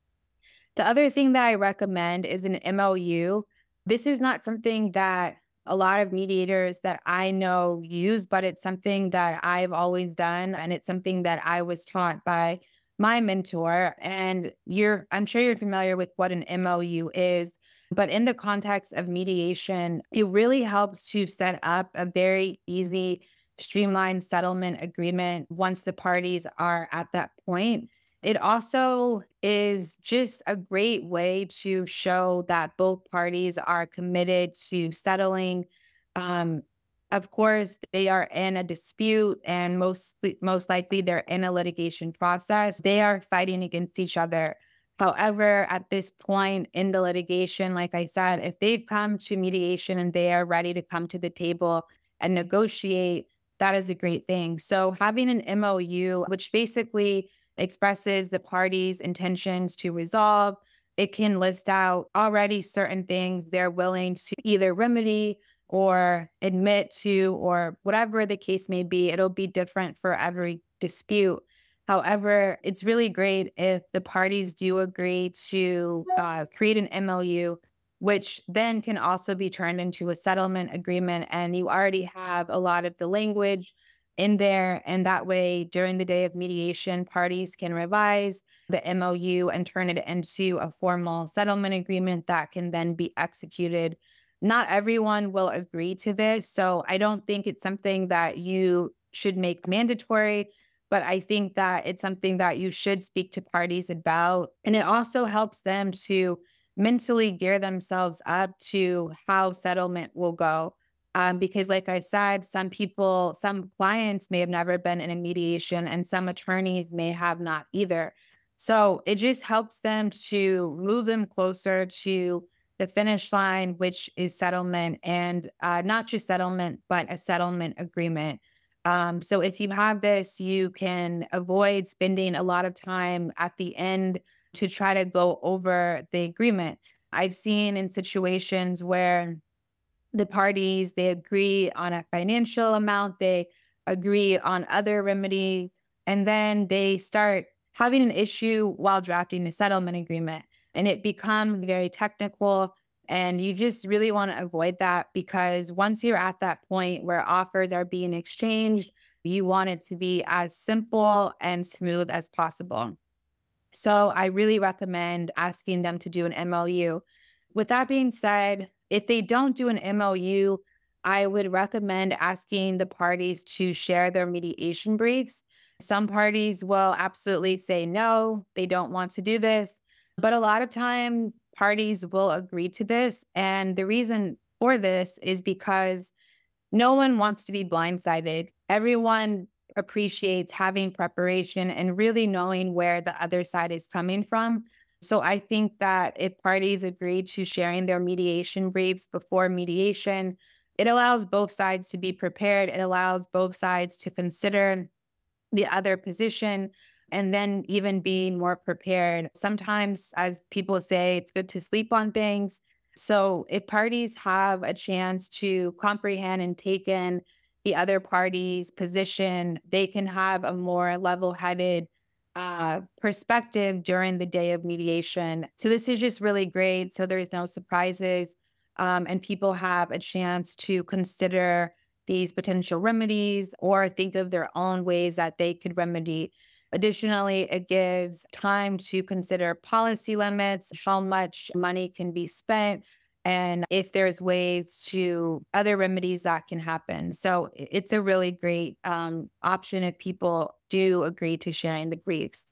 The other thing that I recommend is an M O U. This is not something that a lot of mediators that I know use, but it's something that I've always done, and it's something that I was taught by my mentor. And you're, I'm sure you're familiar with what an M O U is, but in the context of mediation, it really helps to set up a very easy, streamlined settlement agreement once the parties are at that point. It also is just a great way to show that both parties are committed to settling. Um, of course, they are in a dispute, and most, most likely they're in a litigation process. They are fighting against each other. However, at this point in the litigation, like I said, if they've come to mediation and they are ready to come to the table and negotiate, that is a great thing. So having an M O U, which basically expresses the parties' intentions to resolve. It can list out already certain things they're willing to either remedy or admit to, or whatever the case may be. It'll be different for every dispute. However, it's really great if the parties do agree to uh, create an M O U, which then can also be turned into a settlement agreement, and you already have a lot of the language in there, and that way during the day of mediation, parties can revise the M O U and turn it into a formal settlement agreement that can then be executed. Not everyone will agree to this, so I don't think it's something that you should make mandatory, but I think that it's something that you should speak to parties about. And it also helps them to mentally gear themselves up to how settlement will go. Um, because like I said, some people, some clients may have never been in a mediation, and some attorneys may have not either. So it just helps them to move them closer to the finish line, which is settlement, and uh, not just settlement, but a settlement agreement. Um, so if you have this, you can avoid spending a lot of time at the end to try to go over the agreement. I've seen in situations where the parties, they agree on a financial amount, they agree on other remedies, and then they start having an issue while drafting the settlement agreement. And it becomes very technical. And you just really want to avoid that, because once you're at that point where offers are being exchanged, you want it to be as simple and smooth as possible. So I really recommend asking them to do an M O U. With that being said, if they don't do an M O U, I would recommend asking the parties to share their mediation briefs. Some parties will absolutely say no, they don't want to do this. But a lot of times parties will agree to this. And the reason for this is because no one wants to be blindsided. Everyone appreciates having preparation and really knowing where the other side is coming from. So I think that if parties agree to sharing their mediation briefs before mediation, it allows both sides to be prepared. It allows both sides to consider the other position and then even be more prepared. Sometimes, as people say, it's good to sleep on things. So if parties have a chance to comprehend and take in the other party's position, they can have a more level-headed uh, perspective during the day of mediation. So this is just really great. So there's no surprises, um, and people have a chance to consider these potential remedies or think of their own ways that they could remedy. Additionally, it gives time to consider policy limits, how much money can be spent, and if there's ways to other remedies that can happen. So it's a really great um, option if people do agree to sharing the briefs.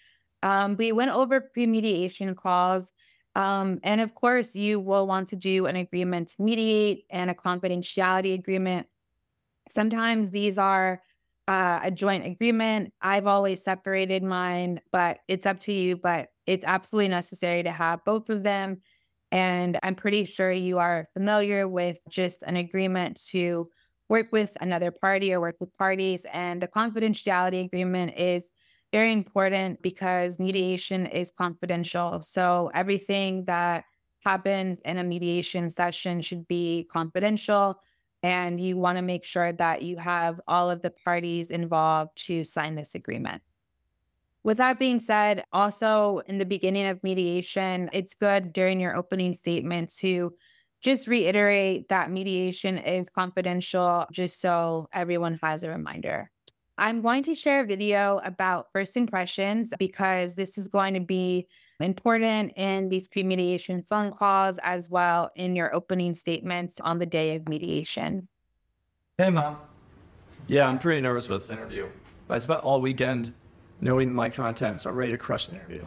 Um, we went over pre-mediation calls. Um, and of course, you will want to do an agreement to mediate and a confidentiality agreement. Sometimes these are uh, a joint agreement. I've always separated mine, but it's up to you. But it's absolutely necessary to have both of them. And I'm pretty sure you are familiar with just an agreement to work with another party or work with parties. And the confidentiality agreement is very important because mediation is confidential. So everything that happens in a mediation session should be confidential. And you want to make sure that you have all of the parties involved to sign this agreement. With that being said, also in the beginning of mediation, it's good during your opening statement to just reiterate that mediation is confidential, just so everyone has a reminder. I'm going to share a video about first impressions because this is going to be important in these pre-mediation phone calls as well in your opening statements on the day of mediation. Hey, Mom. Yeah, I'm pretty nervous about this interview. I spent all weekend knowing my contacts are ready to crush the interview.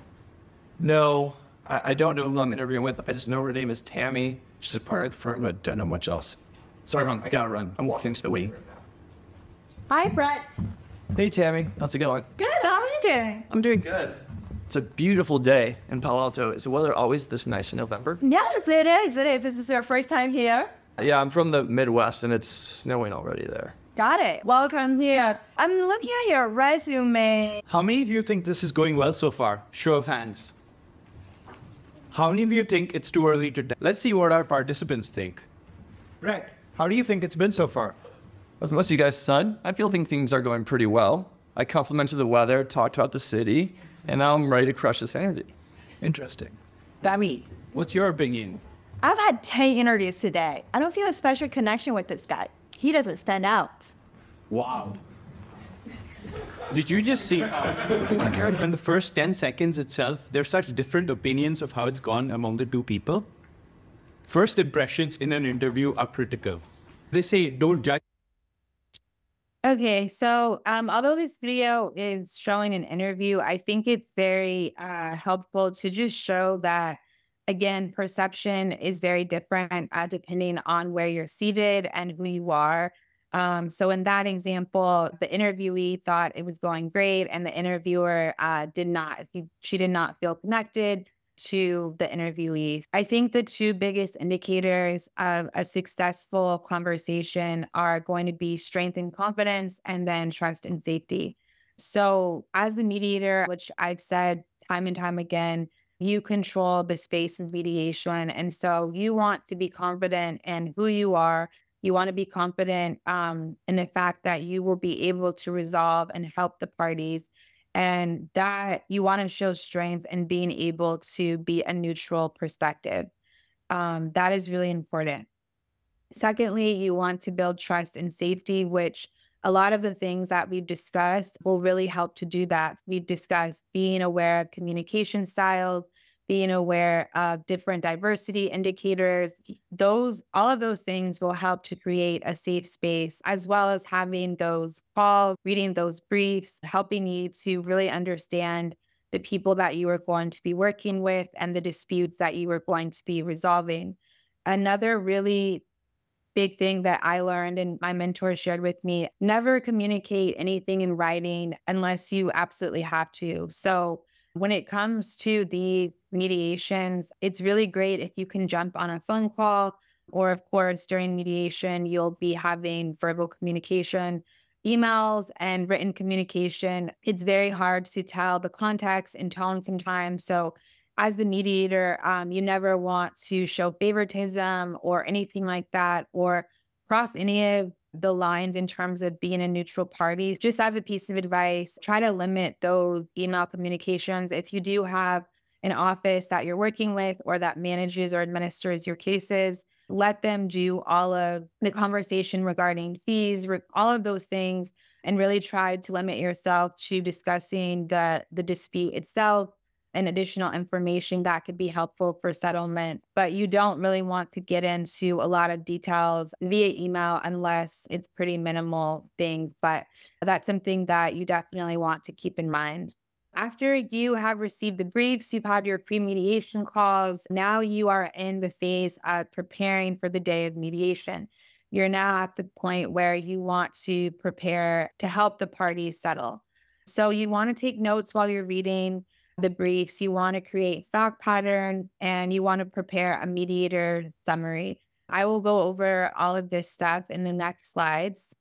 No, I, I don't know who I'm interviewing with. I just know her name is Tammy. She's a part of the firm, but don't know much else. Sorry, Mom, I gotta run. I'm walking to the waiting room now. Hi, Brett. Hey, Tammy. How's it going? Good. How are you doing? I'm doing good. It's a beautiful day in Palo Alto. Is the weather always this nice in November? Yes, it is. It is. This is your first time here? Yeah, I'm from the Midwest, and it's snowing already there. Got it. Welcome here. I'm looking at your resume. How many of you think this is going well so far? Show of hands. How many of you think it's too early to... Let's see what our participants think. Brett, how do you think it's been so far? As most of you guys said, I feel think things are going pretty well. I complimented the weather, talked about the city, and now I'm ready to crush this interview. Interesting. Dami, What's your opinion? I've had ten interviews today. I don't feel a special connection with this guy. He doesn't stand out. Wow. Did you just see? In the first ten seconds itself, there's such different opinions of how it's gone among the two people. First impressions in an interview are critical. They say don't judge. Okay, so um, although this video is showing an interview, I think it's very uh, helpful to just show that Again, perception is very different uh, depending on where you're seated and who you are. Um, so in that example, the interviewee thought it was going great, and the interviewer uh, did not. He, she did not feel connected to the interviewee. I think the two biggest indicators of a successful conversation are going to be strength and confidence, and then trust and safety. So as the mediator, which I've said time and time again, you control the space of mediation. And so you want to be confident in who you are. You want to be confident um, in the fact that you will be able to resolve and help the parties, and that you want to show strength in being able to be a neutral perspective. Um, that is really important. Secondly, you want to build trust and safety, which a lot of the things that we've discussed will really help to do that. We've discussed being aware of communication styles, being aware of different diversity indicators. Those, all of those things will help to create a safe space, as well as having those calls, reading those briefs, helping you to really understand the people that you are going to be working with and the disputes that you are going to be resolving. Another really big thing that I learned and my mentor shared with me, never communicate anything in writing unless you absolutely have to. So when it comes to these mediations, it's really great if you can jump on a phone call, or of course, during mediation, you'll be having verbal communication, emails, and written communication. It's very hard to tell the context and tone sometimes. So as the mediator, um, you never want to show favoritism or anything like that, or cross any of the lines in terms of being a neutral party. Just as a piece of advice, try to limit those email communications. If you do have an office that you're working with or that manages or administers your cases, let them do all of the conversation regarding fees, re- all of those things, and really try to limit yourself to discussing the, the dispute itself and additional information that could be helpful for settlement. But you don't really want to get into a lot of details via email unless it's pretty minimal things. But that's something that you definitely want to keep in mind. After you have received the briefs, you've had your pre-mediation calls, now you are in the phase of preparing for the day of mediation. You're now at the point where you want to prepare to help the parties settle. So you want to take notes while you're reading the briefs, you want to create fact patterns, and you want to prepare a mediator summary. I will go over all of this stuff in the next slides.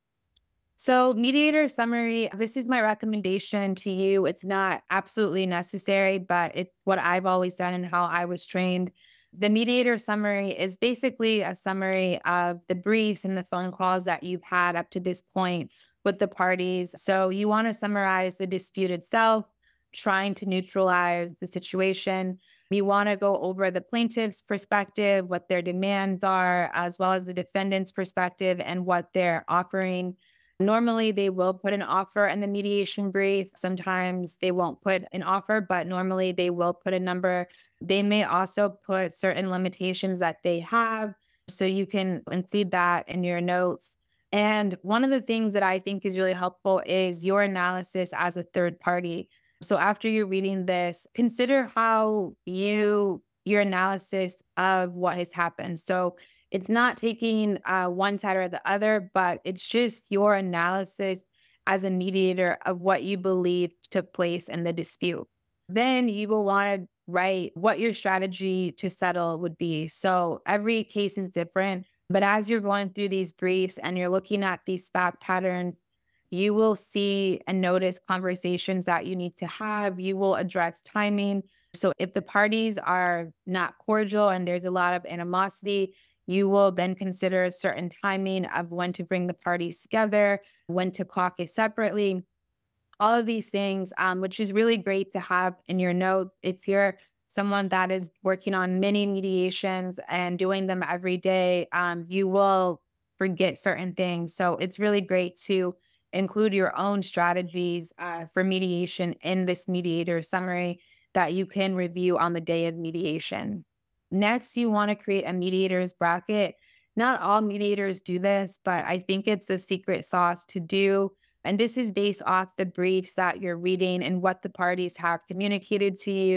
So mediator summary, this is my recommendation to you. It's not absolutely necessary, but it's what I've always done and how I was trained. The mediator summary is basically a summary of the briefs and the phone calls that you've had up to this point with the parties. So you want to summarize the dispute itself, trying to neutralize the situation. You want to go over the plaintiff's perspective, what their demands are, as well as the defendant's perspective and what they're offering. Normally, they will put an offer in the mediation brief. Sometimes they won't put an offer, but normally they will put a number. They may also put certain limitations that they have, so you can include that in your notes. And one of the things that I think is really helpful is your analysis as a third party. So after you're reading this, consider how you, your analysis of what has happened. So it's not taking uh, one side or the other, but it's just your analysis as a mediator of what you believe took place in the dispute. Then you will want to write what your strategy to settle would be. So every case is different, but as you're going through these briefs and you're looking at these fact patterns, you will see and notice conversations that you need to have. You will address timing. So if the parties are not cordial and there's a lot of animosity, you will then consider a certain timing of when to bring the parties together, when to caucus separately, all of these things, um, which is really great to have in your notes. If you're someone that is working on many mediations and doing them every day, um, you will forget certain things. So it's really great to include your own strategies uh, for mediation in this mediator summary that you can review on the day of mediation. Next, you want to create a mediator's bracket. Not all mediators do this, but I think it's a secret sauce to do. And this is based off the briefs that you're reading and what the parties have communicated to you.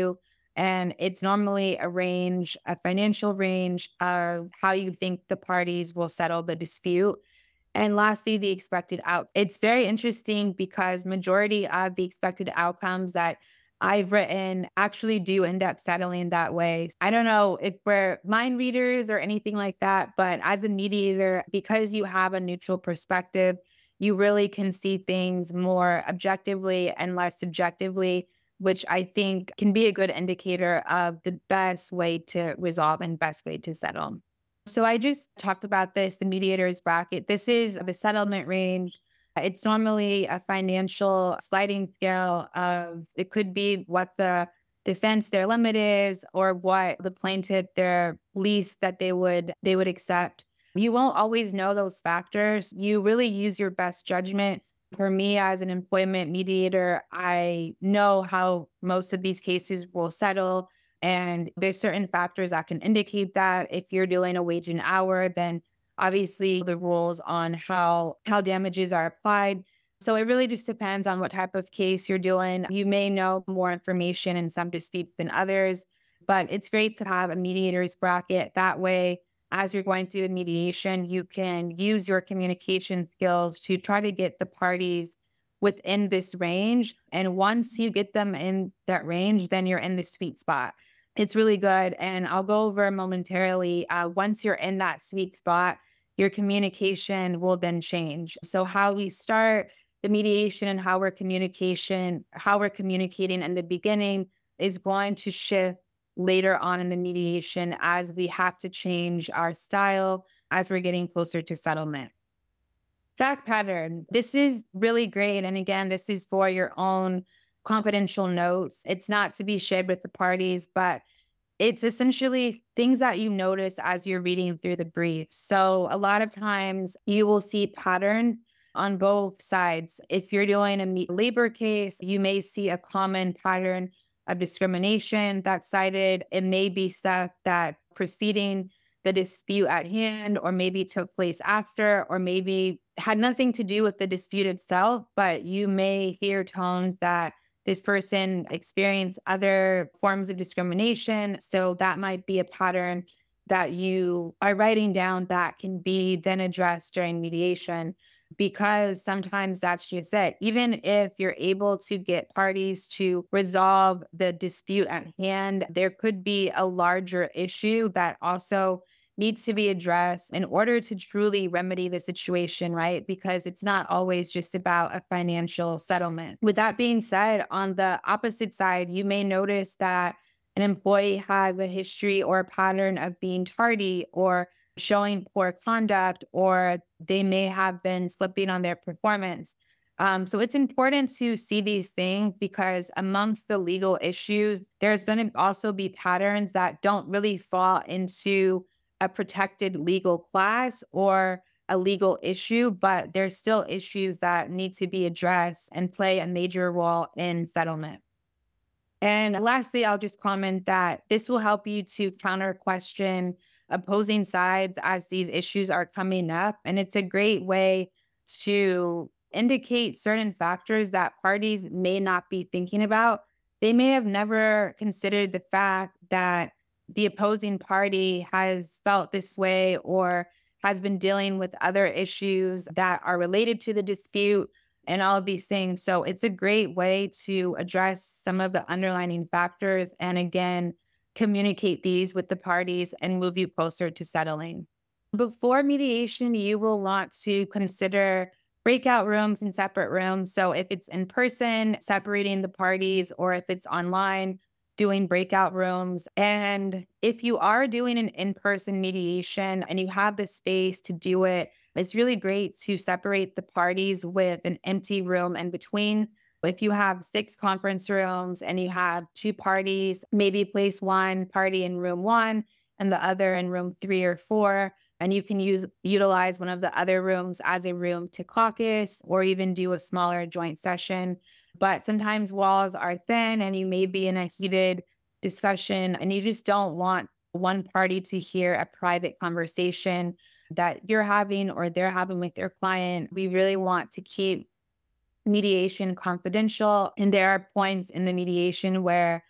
And it's normally a range, a financial range of how you think the parties will settle the dispute. And lastly, the expected out. It's very interesting because majority of the expected outcomes that I've written actually do end up settling that way. I don't know if we're mind readers or anything like that, but as a mediator, because you have a neutral perspective, you really can see things more objectively and less subjectively, which I think can be a good indicator of the best way to resolve and best way to settle. So I just talked about this, the mediator's bracket. This is the settlement range. It's normally a financial sliding scale of, it could be what the defense, their limit is, or what the plaintiff, their least that they would they would accept. You won't always know those factors. You really use your best judgment. For me, as an employment mediator, I know how most of these cases will settle. And there's certain factors that can indicate that. If you're doing a wage and hour, then obviously the rules on how, how damages are applied. So it really just depends on what type of case you're doing. You may know more information in some disputes than others, but it's great to have a mediator's bracket. That way, as you're going through the mediation, you can use your communication skills to try to get the parties within this range. And once you get them in that range, then you're in the sweet spot. It's really good. And I'll go over momentarily. Uh, once you're in that sweet spot, your communication will then change. So how we start the mediation and how we're communication, how we're communicating in the beginning is going to shift later on in the mediation as we have to change our style as we're getting closer to settlement. Fact pattern. This is really great. And again, this is for your own confidential notes. It's not to be shared with the parties, but it's essentially things that you notice as you're reading through the brief. So a lot of times you will see patterns on both sides. If you're doing a labor case, you may see a common pattern of discrimination that's cited. It may be stuff that's preceding the dispute at hand, or maybe took place after, or maybe had nothing to do with the dispute itself, but you may hear tones that this person experienced other forms of discrimination. So that might be a pattern that you are writing down that can be then addressed during mediation, because sometimes that's just it. Even if you're able to get parties to resolve the dispute at hand, there could be a larger issue that also needs to be addressed in order to truly remedy the situation, right? Because it's not always just about a financial settlement. With that being said, on the opposite side, you may notice that an employee has a history or a pattern of being tardy or showing poor conduct, or they may have been slipping on their performance. Um, so it's important to see these things, because amongst the legal issues, there's going to also be patterns that don't really fall into a protected legal class or a legal issue, but there's still issues that need to be addressed and play a major role in settlement. And lastly, I'll just comment that this will help you to counter question opposing sides as these issues are coming up. And it's a great way to indicate certain factors that parties may not be thinking about. They may have never considered the fact that the opposing party has felt this way or has been dealing with other issues that are related to the dispute and all of these things. So it's a great way to address some of the underlying factors and, again, communicate these with the parties and move you closer to settling. Before mediation, you will want to consider breakout rooms and separate rooms. So if it's in person, separating the parties, or if it's online, doing breakout rooms. And if you are doing an in-person mediation and you have the space to do it, it's really great to separate the parties with an empty room in between. If you have six conference rooms and you have two parties, maybe place one party in room one and the other in room three or four. And you can use utilize one of the other rooms as a room to caucus or even do a smaller joint session. But sometimes walls are thin and you may be in a heated discussion and you just don't want one party to hear a private conversation that you're having or they're having with their client. We really want to keep mediation confidential. And there are points in the mediation where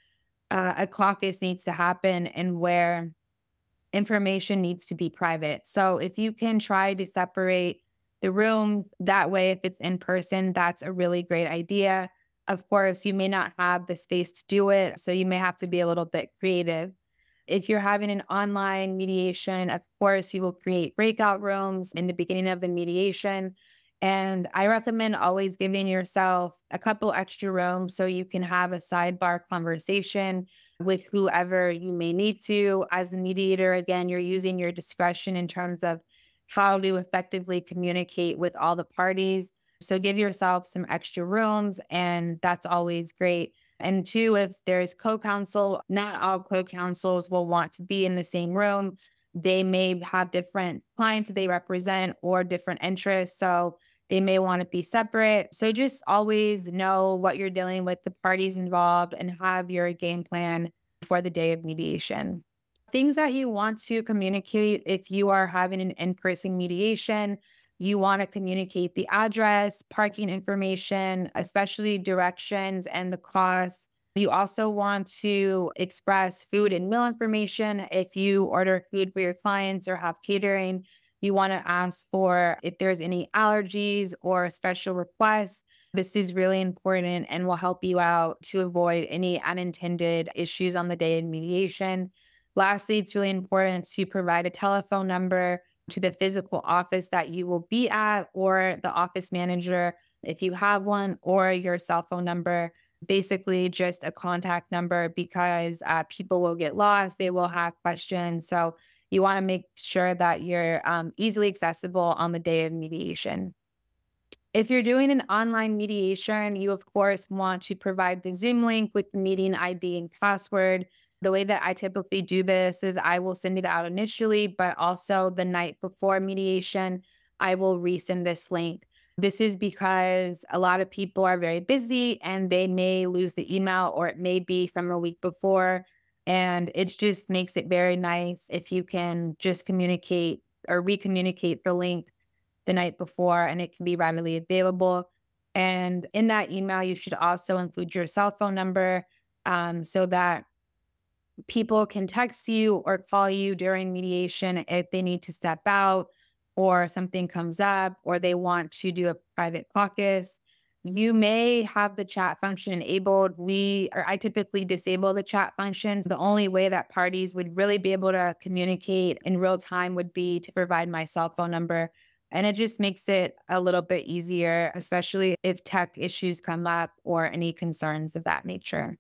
uh, a caucus needs to happen and where information needs to be private. So if you can try to separate the rooms that way, if it's in person, that's a really great idea. Of course, you may not have the space to do it, so you may have to be a little bit creative. If you're having an online mediation, of course, you will create breakout rooms in the beginning of the mediation. And I recommend always giving yourself a couple extra rooms so you can have a sidebar conversation with whoever you may need to. As the mediator, again, you're using your discretion in terms of how to effectively communicate with all the parties. So give yourself some extra rooms, and that's always great. And two, if there's co-counsel, not all co-counsels will want to be in the same room. They may have different clients they represent or different interests, so they may want to be separate. So just always know what you're dealing with, the parties involved, and have your game plan for the day of mediation. Things that you want to communicate if you are having an in-person mediation. You want to communicate the address, parking information, especially directions and the cost. You also want to express food and meal information. If you order food for your clients or have catering, you want to ask for if there's any allergies or special requests. This is really important and will help you out to avoid any unintended issues on the day of mediation. Lastly, it's really important to provide a telephone number to the physical office that you will be at, or the office manager if you have one, or your cell phone number, basically just a contact number, because uh, people will get lost, they will have questions. So you want to make sure that you're um, easily accessible on the day of mediation. If you're doing an online mediation, you of course want to provide the Zoom link with the meeting I D and password. The way that I typically do this is I will send it out initially, but also the night before mediation, I will resend this link. This is because a lot of people are very busy and they may lose the email, or it may be from a week before. And it just makes it very nice if you can just communicate or re-communicate the link the night before, and it can be readily available. And in that email, you should also include your cell phone number um, so that people can text you or call you during mediation if they need to step out or something comes up or they want to do a private caucus. You may have the chat function enabled. We, or I typically disable the chat functions. The only way that parties would really be able to communicate in real time would be to provide my cell phone number. And it just makes it a little bit easier, especially if tech issues come up or any concerns of that nature.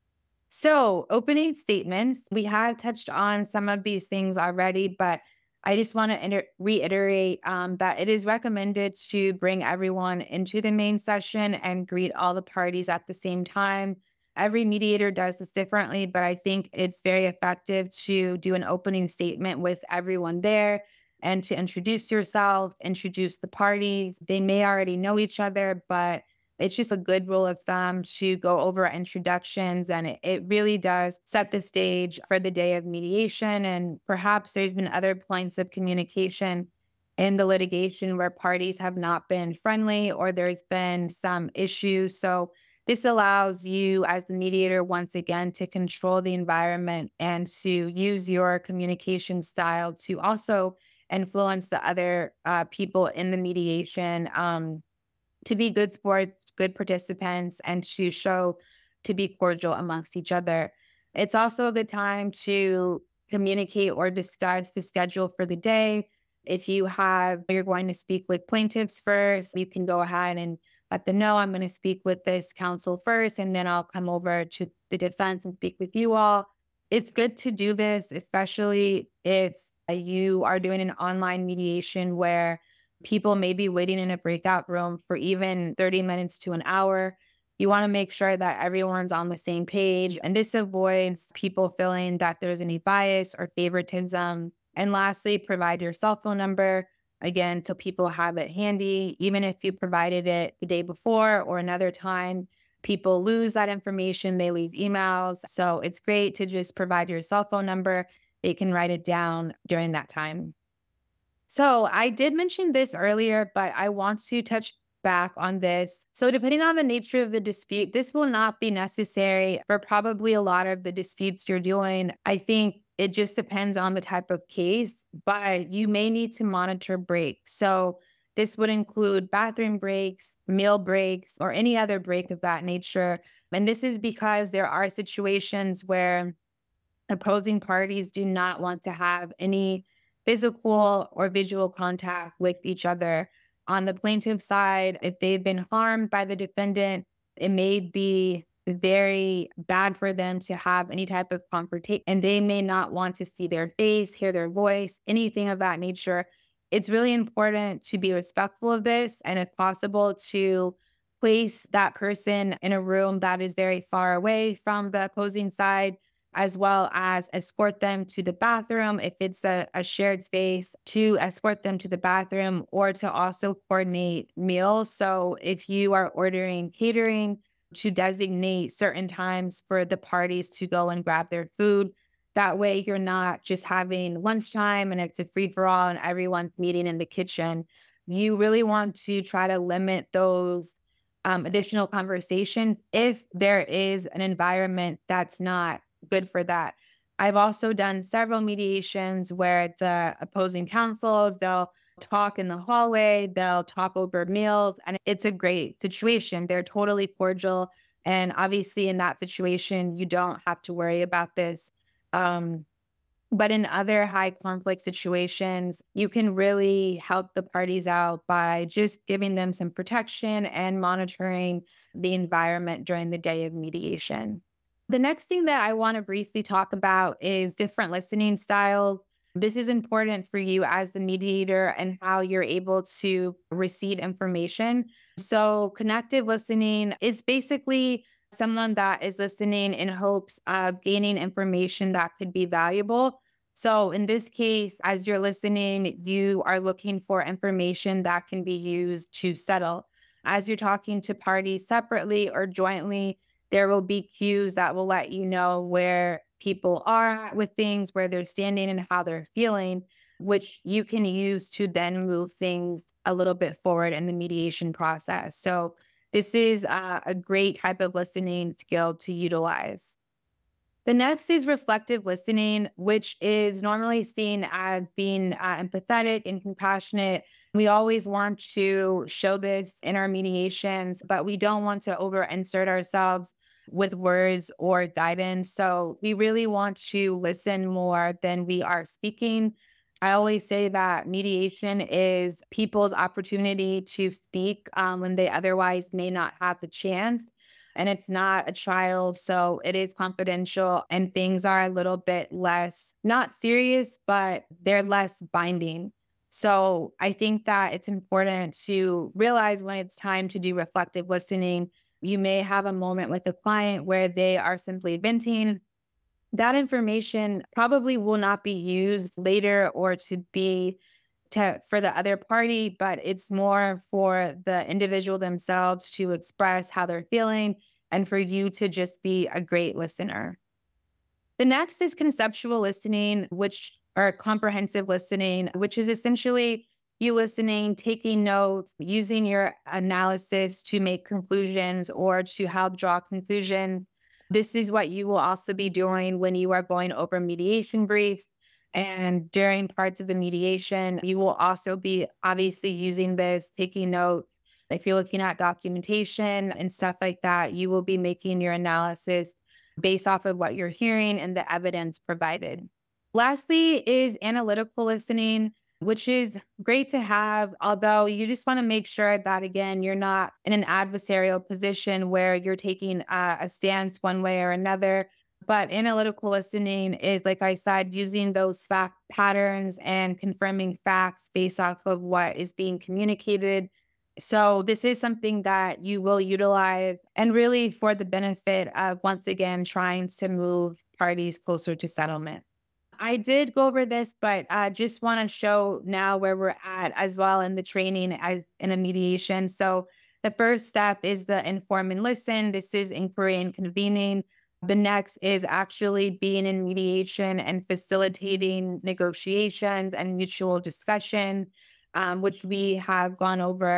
So opening statements, we have touched on some of these things already, but I just want to inter- reiterate um, that it is recommended to bring everyone into the main session and greet all the parties at the same time. Every mediator does this differently, but I think it's very effective to do an opening statement with everyone there and to introduce yourself, introduce the parties. They may already know each other, but it's just a good rule of thumb to go over introductions, and it, it really does set the stage for the day of mediation. And perhaps there's been other points of communication in the litigation where parties have not been friendly or there's been some issues. So this allows you as the mediator, once again, to control the environment and to use your communication style to also influence the other uh, people in the mediation um, to be good sports, good participants, and to show to be cordial amongst each other. It's also a good time to communicate or discuss the schedule for the day. If you have, you're going to speak with plaintiffs first, you can go ahead and let them know I'm going to speak with this counsel first, and then I'll come over to the defense and speak with you all. It's good to do this, especially if you are doing an online mediation where people may be waiting in a breakout room for even thirty minutes to an hour. You want to make sure that everyone's on the same page, and this avoids people feeling that there's any bias or favoritism. And lastly, provide your cell phone number, again, so people have it handy. Even if you provided it the day before or another time, people lose that information, they lose emails. So it's great to just provide your cell phone number. They can write it down during that time. So I did mention this earlier, but I want to touch back on this. So depending on the nature of the dispute, this will not be necessary for probably a lot of the disputes you're doing. I think it just depends on the type of case, but you may need to monitor breaks. So this would include bathroom breaks, meal breaks, or any other break of that nature. And this is because there are situations where opposing parties do not want to have any physical or visual contact with each other. On the plaintiff side, if they've been harmed by the defendant, it may be very bad for them to have any type of confrontation, and they may not want to see their face, hear their voice, anything of that nature. It's really important to be respectful of this, and if possible, to place that person in a room that is very far away from the opposing side, as well as escort them to the bathroom if it's a, a shared space, to escort them to the bathroom, or to also coordinate meals. So if you are ordering catering, to designate certain times for the parties to go and grab their food. That way you're not just having lunchtime and it's a free-for-all and everyone's meeting in the kitchen. You really want to try to limit those um, additional conversations if there is an environment that's not good for that. I've also done several mediations where the opposing counsels, they'll talk in the hallway, they'll talk over meals, and it's a great situation. They're totally cordial. And obviously in that situation, you don't have to worry about this. Um, but in other high conflict situations, you can really help the parties out by just giving them some protection and monitoring the environment during the day of mediation. The next thing that I want to briefly talk about is different listening styles. This is important for you as the mediator and how you're able to receive information. So connective listening is basically someone that is listening in hopes of gaining information that could be valuable. So in this case, as you're listening, you are looking for information that can be used to settle. As you're talking to parties separately or jointly, there will be cues that will let you know where people are with things, where they're standing and how they're feeling, which you can use to then move things a little bit forward in the mediation process. So this is a, a great type of listening skill to utilize. The next is reflective listening, which is normally seen as being uh, empathetic and compassionate. We always want to show this in our mediations, but we don't want to over insert ourselves with words or guidance. So we really want to listen more than we are speaking. I always say that mediation is people's opportunity to speak um, when they otherwise may not have the chance. And it's not a trial, so it is confidential and things are a little bit less, not serious, but they're less binding. So I think that it's important to realize when it's time to do reflective listening. You may have a moment with a client where they are simply venting. That information probably will not be used later or to be to, for the other party, but it's more for the individual themselves to express how they're feeling and for you to just be a great listener. The next is conceptual listening, which or comprehensive listening, which is essentially you listening, taking notes, using your analysis to make conclusions or to help draw conclusions. This is what you will also be doing when you are going over mediation briefs. And during parts of the mediation, you will also be obviously using this, taking notes. If you're looking at documentation and stuff like that, you will be making your analysis based off of what you're hearing and the evidence provided. Lastly is analytical listening, which is great to have, although you just want to make sure that, again, you're not in an adversarial position where you're taking a, a stance one way or another. But analytical listening is, like I said, using those fact patterns and confirming facts based off of what is being communicated. So this is something that you will utilize and really for the benefit of, once again, trying to move parties closer to settlement. I did go over this, but I uh, just want to show now where we're at as well in the training as in a mediation. So the first step is the inform and listen. This is inquiry and convening. The next is actually being in mediation and facilitating negotiations and mutual discussion, um, which we have gone over.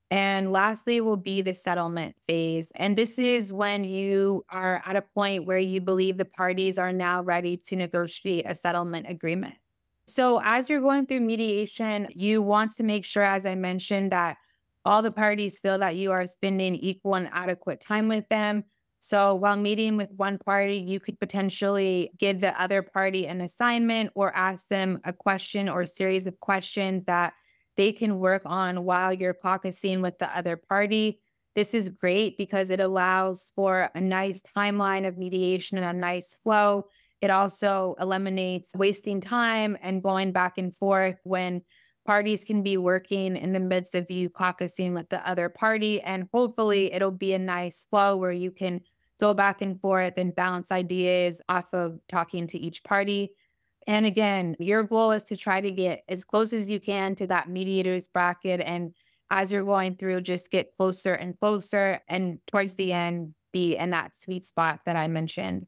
And lastly will be the settlement phase. And this is when you are at a point where you believe the parties are now ready to negotiate a settlement agreement. So as you're going through mediation, you want to make sure, as I mentioned, that all the parties feel that you are spending equal and adequate time with them. So while meeting with one party, you could potentially give the other party an assignment or ask them a question or a series of questions that they can work on while you're caucusing with the other party. This is great because it allows for a nice timeline of mediation and a nice flow. It also eliminates wasting time and going back and forth when parties can be working in the midst of you caucusing with the other party. And hopefully it'll be a nice flow where you can go back and forth and bounce ideas off of talking to each party. And again, your goal is to try to get as close as you can to that mediator's bracket. And as you're going through, just get closer and closer. And towards the end, be in that sweet spot that I mentioned.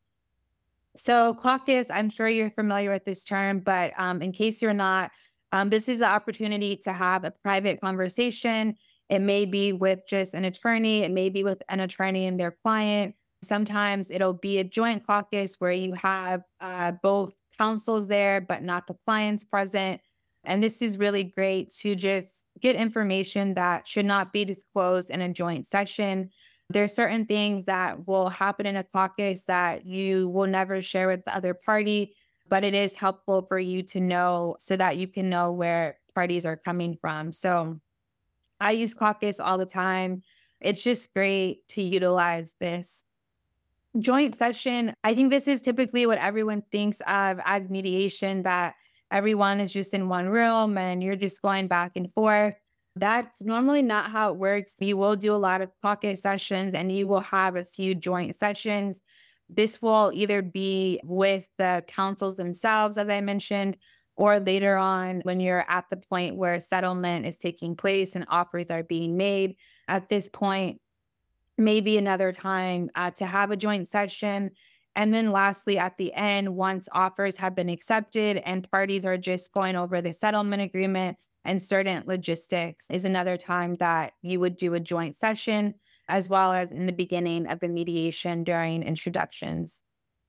So caucus, I'm sure you're familiar with this term, but um, in case you're not, um, this is the opportunity to have a private conversation. It may be with just an attorney. It may be with an attorney and their client. Sometimes it'll be a joint caucus where you have uh, both counsels there, but not the clients present. And this is really great to just get information that should not be disclosed in a joint session. There are certain things that will happen in a caucus that you will never share with the other party, but it is helpful for you to know so that you can know where parties are coming from. So I use caucus all the time. It's just great to utilize this. Joint session, I think this is typically what everyone thinks of as mediation, that everyone is just in one room and you're just going back and forth. That's normally not how it works. You will do a lot of caucus sessions and you will have a few joint sessions. This will either be with the counsels themselves, as I mentioned, or later on when you're at the point where settlement is taking place and offers are being made. At this point, maybe another time uh, to have a joint session. And then lastly, at the end, once offers have been accepted and parties are just going over the settlement agreement and certain logistics, is another time that you would do a joint session, as well as in the beginning of the mediation during introductions.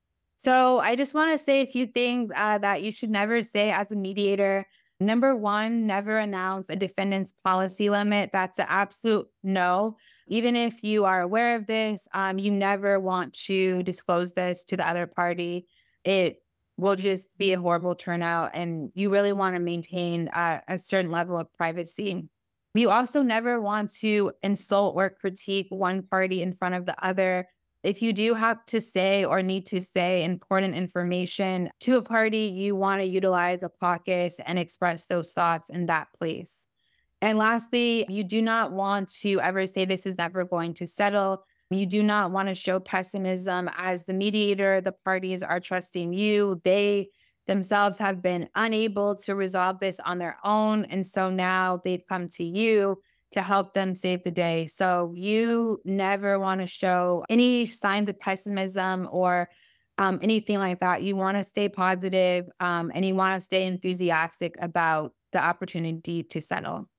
So I just want to say a few things uh, that you should never say as a mediator. Number one, never announce a defendant's policy limit. That's an absolute no. Even if you are aware of this, um, you never want to disclose this to the other party. It will just be a horrible turnout, and you really want to maintain uh, a certain level of privacy. You also never want to insult or critique one party in front of the other. If you do have to say or need to say important information to a party, you want to utilize a caucus and express those thoughts in that place. And lastly, you do not want to ever say this is never going to settle. You do not want to show pessimism. As the mediator, the parties are trusting you. They themselves have been unable to resolve this on their own. And so now they've come to you to help them save the day. So you never want to show any signs of pessimism or um, anything like that. You want to stay positive, um, and you want to stay enthusiastic about the opportunity to settle.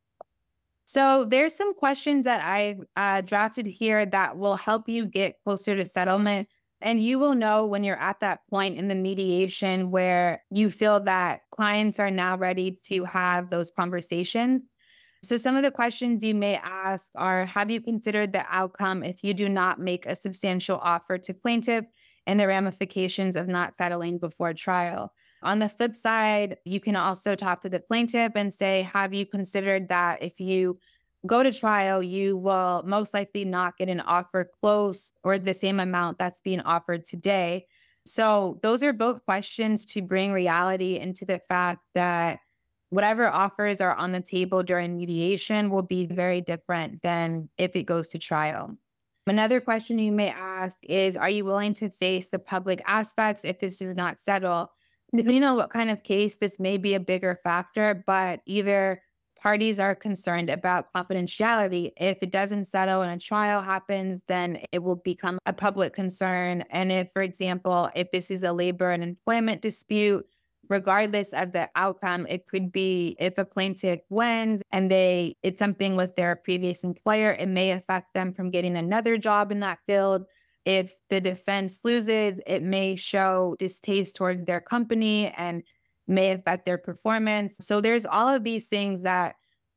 So there's some questions that I uh, drafted here that will help you get closer to settlement. And you will know when you're at that point in the mediation where you feel that clients are now ready to have those conversations. So some of the questions you may ask are, have you considered the outcome if you do not make a substantial offer to plaintiff and the ramifications of not settling before trial? On the flip side, you can also talk to the plaintiff and say, have you considered that if you go to trial, you will most likely not get an offer close or the same amount that's being offered today? So those are both questions to bring reality into the fact that whatever offers are on the table during mediation will be very different than if it goes to trial. Another question you may ask is, are you willing to face the public aspects if this does not settle? Depending on what kind of case, this may be a bigger factor, but either parties are concerned about confidentiality. If it doesn't settle and a trial happens, then it will become a public concern. And if, for example, if this is a labor and employment dispute, regardless of the outcome. It could be if a plaintiff wins and they it's something with their previous employer, it may affect them from getting another job in that field. If the defense loses, it may show distaste towards their company and may affect their performance. So there's all of these things that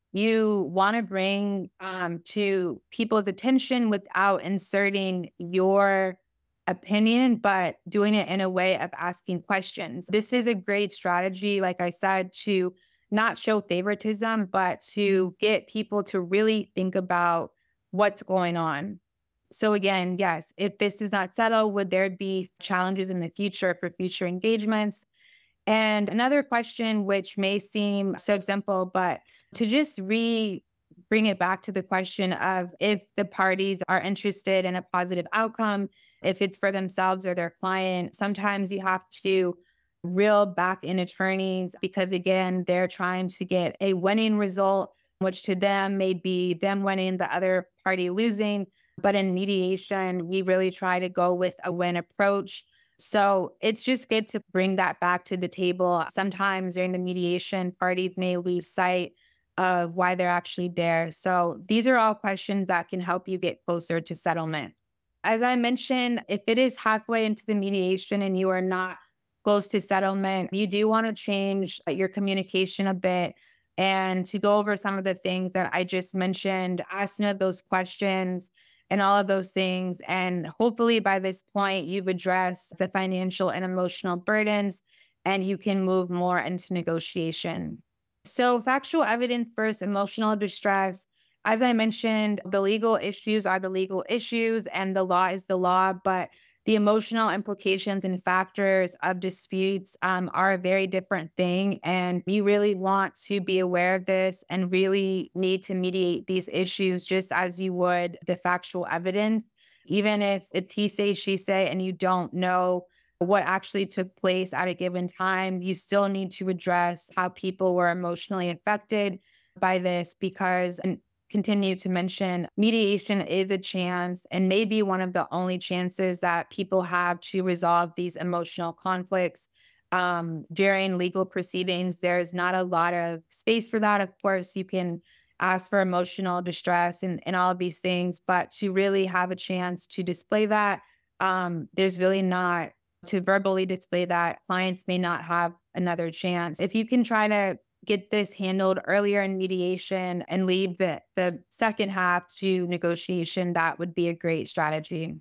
you want to bring um, to people's attention without inserting your opinion, but doing it in a way of asking questions. This is a great strategy, like I said, to not show favoritism, but to get people to really think about what's going on. So again, yes, if this does not settle, would there be challenges in the future for future engagements? And another question, which may seem so simple, but to just re bring it back to the question of if the parties are interested in a positive outcome, if it's for themselves or their client, sometimes you have to reel back in attorneys because, again, they're trying to get a winning result, which to them may be them winning, the other party losing. But in mediation, we really try to go with a win approach. So it's just good to bring that back to the table. Sometimes during the mediation, parties may lose sight of why they're actually there. So these are all questions that can help you get closer to settlement. As I mentioned, if it is halfway into the mediation and you are not close to settlement, you do want to change your communication a bit and to go over some of the things that I just mentioned, ask some of those questions and all of those things. And hopefully by this point, you've addressed the financial and emotional burdens and you can move more into negotiation. So factual evidence versus emotional distress. As I mentioned, the legal issues are the legal issues and the law is the law, but the emotional implications and factors of disputes um, are a very different thing. And you really want to be aware of this and really need to mediate these issues just as you would the factual evidence. Even if it's he say, she say, and you don't know what actually took place at a given time, you still need to address how people were emotionally affected by this because, and continue to mention, mediation is a chance and maybe one of the only chances that people have to resolve these emotional conflicts. Um, during legal proceedings, there's not a lot of space for that. Of course, you can ask for emotional distress and, and all of these things, but to really have a chance to display that, um, there's really not. To verbally display that, clients may not have another chance. If you can try to get this handled earlier in mediation and leave the, the second half to negotiation, that would be a great strategy.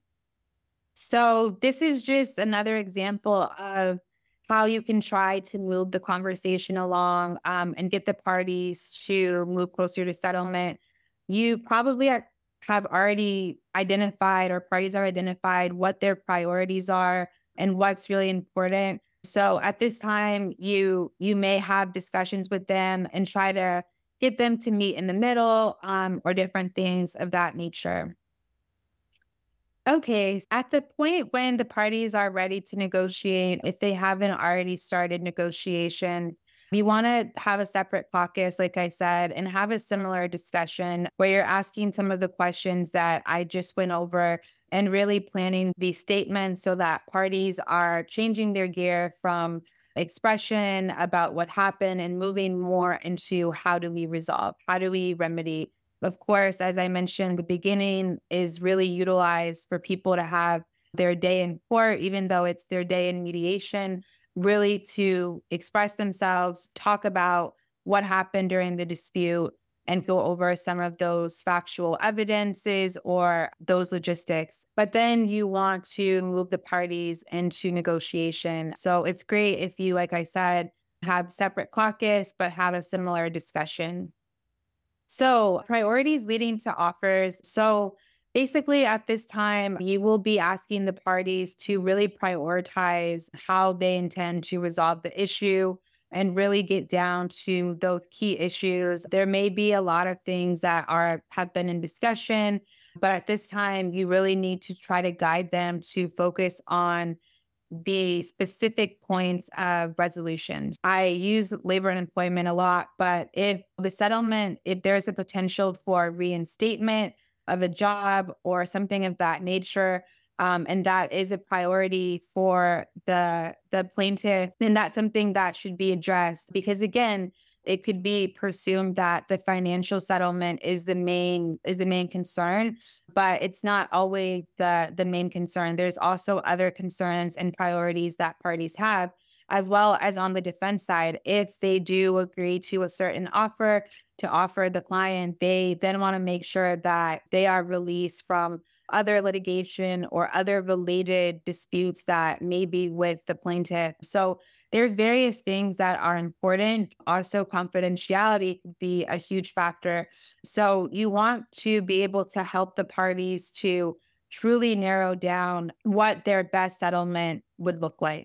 So this is just another example of how you can try to move the conversation along um, and get the parties to move closer to settlement. You probably have already identified, or parties are identified, what their priorities are and what's really important. So at this time, you you may have discussions with them and try to get them to meet in the middle um, or different things of that nature. Okay, at the point when the parties are ready to negotiate, if they haven't already started negotiations, you want to have a separate caucus, like I said, and have a similar discussion where you're asking some of the questions that I just went over and really planning these statements so that parties are changing their gear from expression about what happened and moving more into how do we resolve, how do we remedy. Of course, as I mentioned, the beginning is really utilized for people to have their day in court, even though it's their day in mediation, really to express themselves, talk about what happened during the dispute, and go over some of those factual evidences or those logistics. But then you want to move the parties into negotiation. So it's great if you, like I said, have separate caucus, but have a similar discussion. So priorities leading to offers. So basically, at this time, you will be asking the parties to really prioritize how they intend to resolve the issue and really get down to those key issues. There may be a lot of things that are have been in discussion, but at this time, you really need to try to guide them to focus on the specific points of resolution. I use labor and employment a lot, but if the settlement, if there's a potential for reinstatement of a job or something of that nature, Um, and that is a priority for the the plaintiff. And that's something that should be addressed because, again, it could be presumed that the financial settlement is the main is the main concern, but it's not always the, the main concern. There's also other concerns and priorities that parties have, as well as on the defense side. If they do agree to a certain offer to offer the client, they then want to make sure that they are released from other litigation or other related disputes that may be with the plaintiff. So there's various things that are important. Also, confidentiality could be a huge factor. So you want to be able to help the parties to truly narrow down what their best settlement would look like.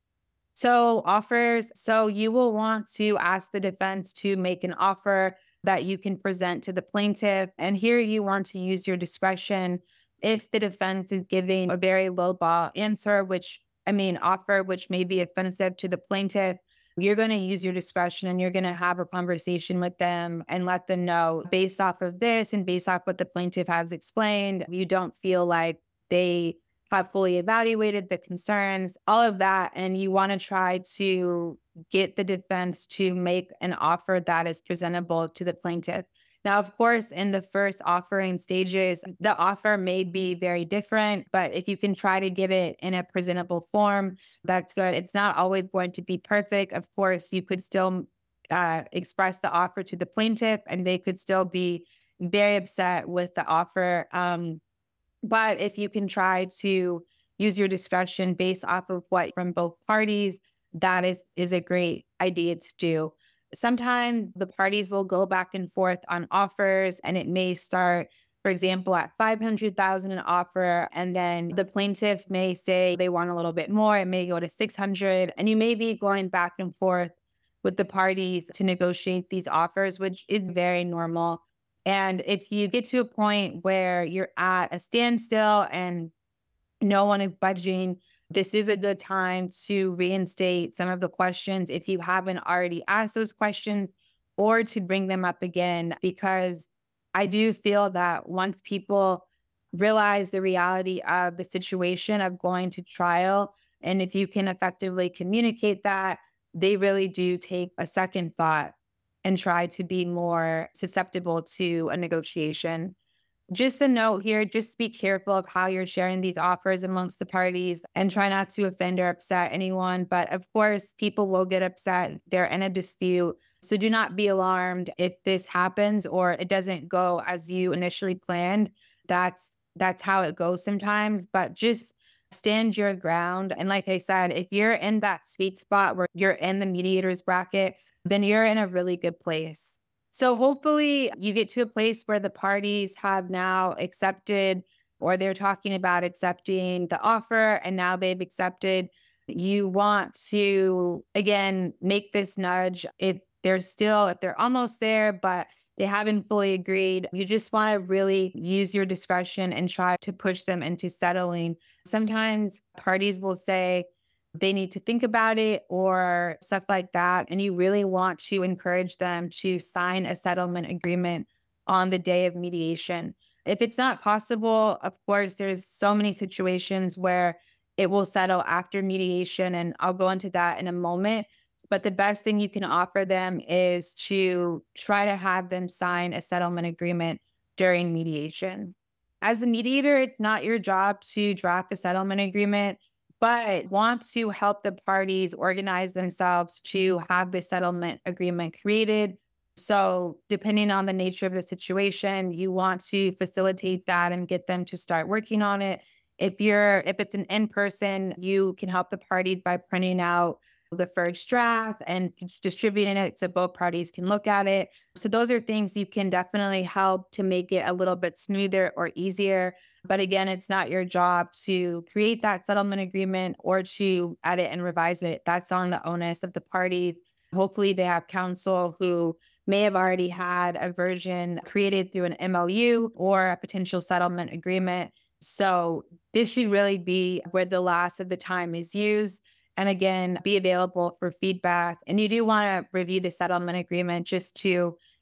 So offers, so you will want to ask the defense to make an offer that you can present to the plaintiff. And here you want to use your discretion. If the defense is giving a very lowball answer, which, I mean, offer, which may be offensive to the plaintiff, you're going to use your discretion and you're going to have a conversation with them and let them know, based off of this and based off what the plaintiff has explained, you don't feel like they have fully evaluated the concerns, all of that. And you want to try to get the defense to make an offer that is presentable to the plaintiff. Now, of course, in the first offering stages, the offer may be very different, but if you can try to get it in a presentable form, that's good. It's not always going to be perfect. Of course, you could still uh, express the offer to the plaintiff and they could still be very upset with the offer. Um, But if you can try to use your discretion based off of what from both parties, that is, is a great idea to do. Sometimes the parties will go back and forth on offers, and it may start, for example, at five hundred thousand dollars an offer, and then the plaintiff may say they want a little bit more. It may go to six hundred, and you may be going back and forth with the parties to negotiate these offers, which is very normal. And if you get to a point where you're at a standstill and no one is budging, this is a good time to reinstate some of the questions if you haven't already asked those questions, or to bring them up again, because I do feel that once people realize the reality of the situation of going to trial, and if you can effectively communicate that, they really do take a second thought and try to be more susceptible to a negotiation. Just a note here, just be careful of how you're sharing these offers amongst the parties and try not to offend or upset anyone. But of course, people will get upset. They're in a dispute. So do not be alarmed if this happens or it doesn't go as you initially planned. That's that's how it goes sometimes. But just stand your ground. And like I said, if you're in that sweet spot where you're in the mediator's bracket, then you're in a really good place. So hopefully you get to a place where the parties have now accepted, or they're talking about accepting the offer, and now they've accepted. You want to, again, make this nudge. If they're still, if they're almost there, but they haven't fully agreed, you just want to really use your discretion and try to push them into settling. Sometimes parties will say they need to think about it or stuff like that. And you really want to encourage them to sign a settlement agreement on the day of mediation. If it's not possible, of course, there's so many situations where it will settle after mediation, and I'll go into that in a moment. But the best thing you can offer them is to try to have them sign a settlement agreement during mediation. As a mediator, it's not your job to draft the settlement agreement, but want to help the parties organize themselves to have the settlement agreement created. So depending on the nature of the situation, you want to facilitate that and get them to start working on it. If you're, if it's an in-person, you can help the party by printing out the first draft and distributing it so both parties can look at it. So those are things you can definitely help to make it a little bit smoother or easier. But again, it's not your job to create that settlement agreement or to edit and revise it. That's on the onus of the parties. Hopefully they have counsel who may have already had a version created through an M O U or a potential settlement agreement. So this should really be where the last of the time is used. And again, be available for feedback. And you do want to review the settlement agreement just to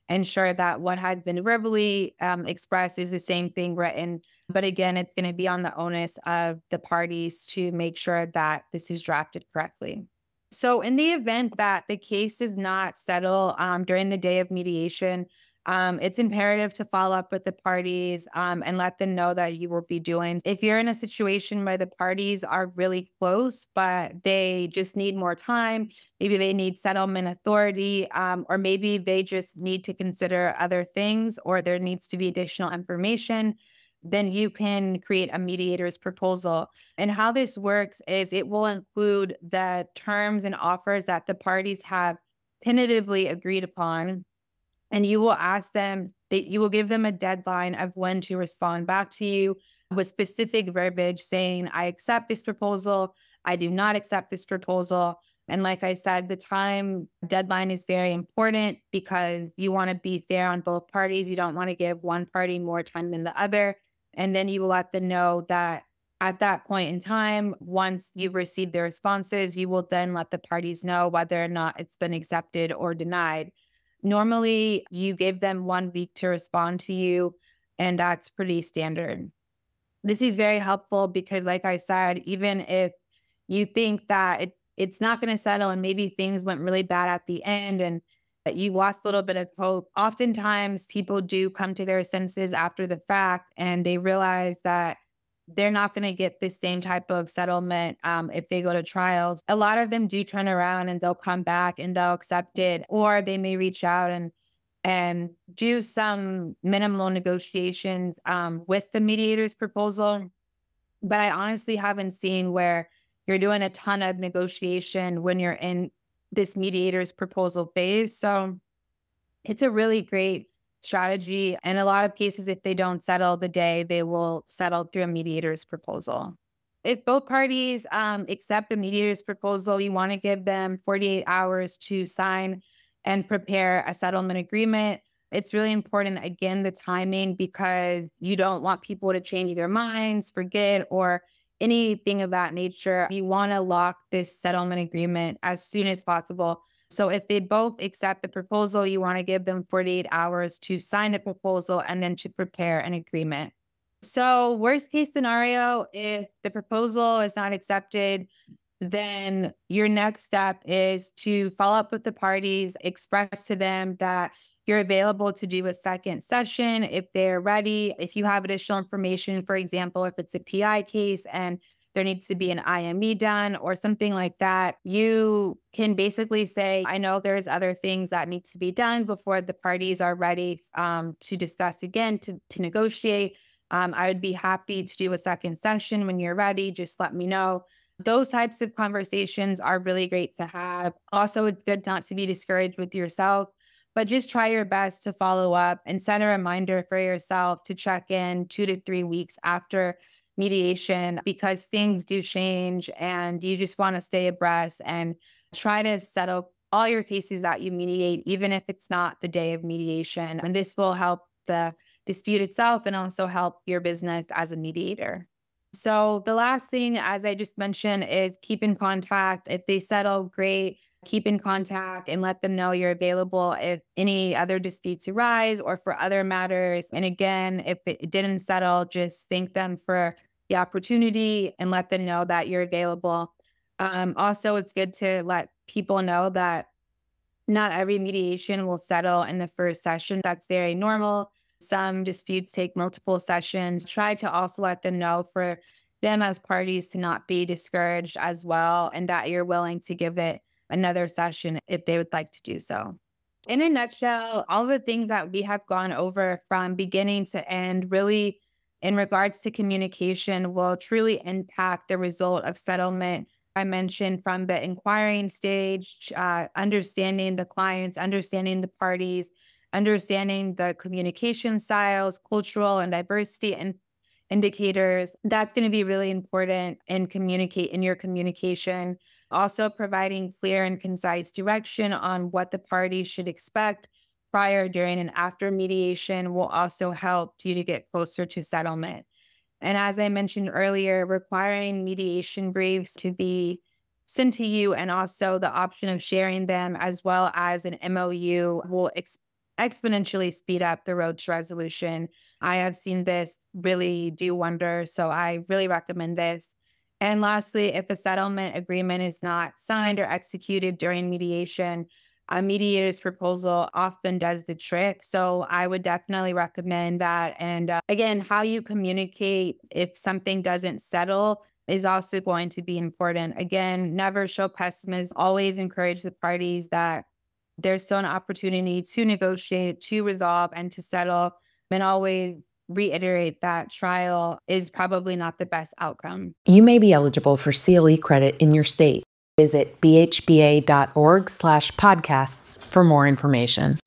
ensure that what has been verbally um, expressed is the same thing written. But again, it's going to be on the onus of the parties to make sure that this is drafted correctly. So in the event that the case does not settle um, during the day of mediation, um, it's imperative to follow up with the parties um, and let them know that you will be doing. If you're in a situation where the parties are really close, but they just need more time, maybe they need settlement authority, um, or maybe they just need to consider other things, or there needs to be additional information, then you can create a mediator's proposal. And how this works is it will include the terms and offers that the parties have tentatively agreed upon. And you will ask them, that you will give them a deadline of when to respond back to you with specific verbiage saying, I accept this proposal, I do not accept this proposal. And like I said, the time deadline is very important because you want to be fair on both parties. You don't want to give one party more time than the other. And then you will let them know that at that point in time, once you've received the responses, you will then let the parties know whether or not it's been accepted or denied. Normally, you give them one week to respond to you, and that's pretty standard. This is very helpful because, like I said, even if you think that it's it's not going to settle and maybe things went really bad at the end and that you lost a little bit of hope, oftentimes people do come to their senses after the fact and they realize that they're not going to get the same type of settlement um, if they go to trials. A lot of them do turn around and they'll come back and they'll accept it, or they may reach out and and do some minimal negotiations um, with the mediator's proposal. But I honestly haven't seen where you're doing a ton of negotiation when you're in this mediator's proposal phase. So it's a really great strategy. In a lot of cases, if they don't settle the day, they will settle through a mediator's proposal. If both parties um, accept the mediator's proposal, you want to give them forty-eight hours to sign and prepare a settlement agreement. It's really important, again, the timing, because you don't want people to change their minds, forget, or anything of that nature. You want to lock this settlement agreement as soon as possible. So if they both accept the proposal, you want to give them forty-eight hours to sign the proposal and then to prepare an agreement. So worst case scenario, if the proposal is not accepted, then your next step is to follow up with the parties, express to them that you're available to do a second session if they're ready. If you have additional information, for example, if it's a P I case and there needs to be an I M E done or something like that, you can basically say, I know there's other things that need to be done before the parties are ready um, to discuss again, to, to negotiate. Um, I would be happy to do a second session when you're ready. Just let me know. Those types of conversations are really great to have. Also, it's good not to be discouraged with yourself, but just try your best to follow up and set a reminder for yourself to check in two to three weeks after mediation, because things do change and you just want to stay abreast and try to settle all your cases that you mediate, even if it's not the day of mediation. And this will help the dispute itself and also help your business as a mediator. So the last thing, as I just mentioned, is keep in contact. If they settle, great. Keep in contact and let them know you're available if any other disputes arise or for other matters. And again, if it didn't settle, just thank them for the opportunity and let them know that you're available. Um, also, it's good to let people know that not every mediation will settle in the first session. That's very normal. Some disputes take multiple sessions. Try to also let them know for them as parties to not be discouraged as well, and that you're willing to give it another session if they would like to do so. In a nutshell, all the things that we have gone over from beginning to end, really in regards to communication, will truly impact the result of settlement. I mentioned from the inquiring stage, uh, understanding the clients, understanding the parties, understanding the communication styles, cultural and diversity and indicators. That's going to be really important in communicate in your communication. Also, providing clear and concise direction on what the parties should expect prior, during, and after mediation will also help you to get closer to settlement. And as I mentioned earlier, requiring mediation briefs to be sent to you and also the option of sharing them as well as an M O U will ex- exponentially speed up the road to resolution. I have seen this really do wonders, so I really recommend this. And lastly, if a settlement agreement is not signed or executed during mediation, a mediator's proposal often does the trick. So I would definitely recommend that. And uh, again, how you communicate if something doesn't settle is also going to be important. Again, never show pessimism. Always encourage the parties that there's still an opportunity to negotiate, to resolve, and to settle. And always reiterate that trial is probably not the best outcome. You may be eligible for C L E credit in your state. Visit b h b a dot org slash podcasts for more information.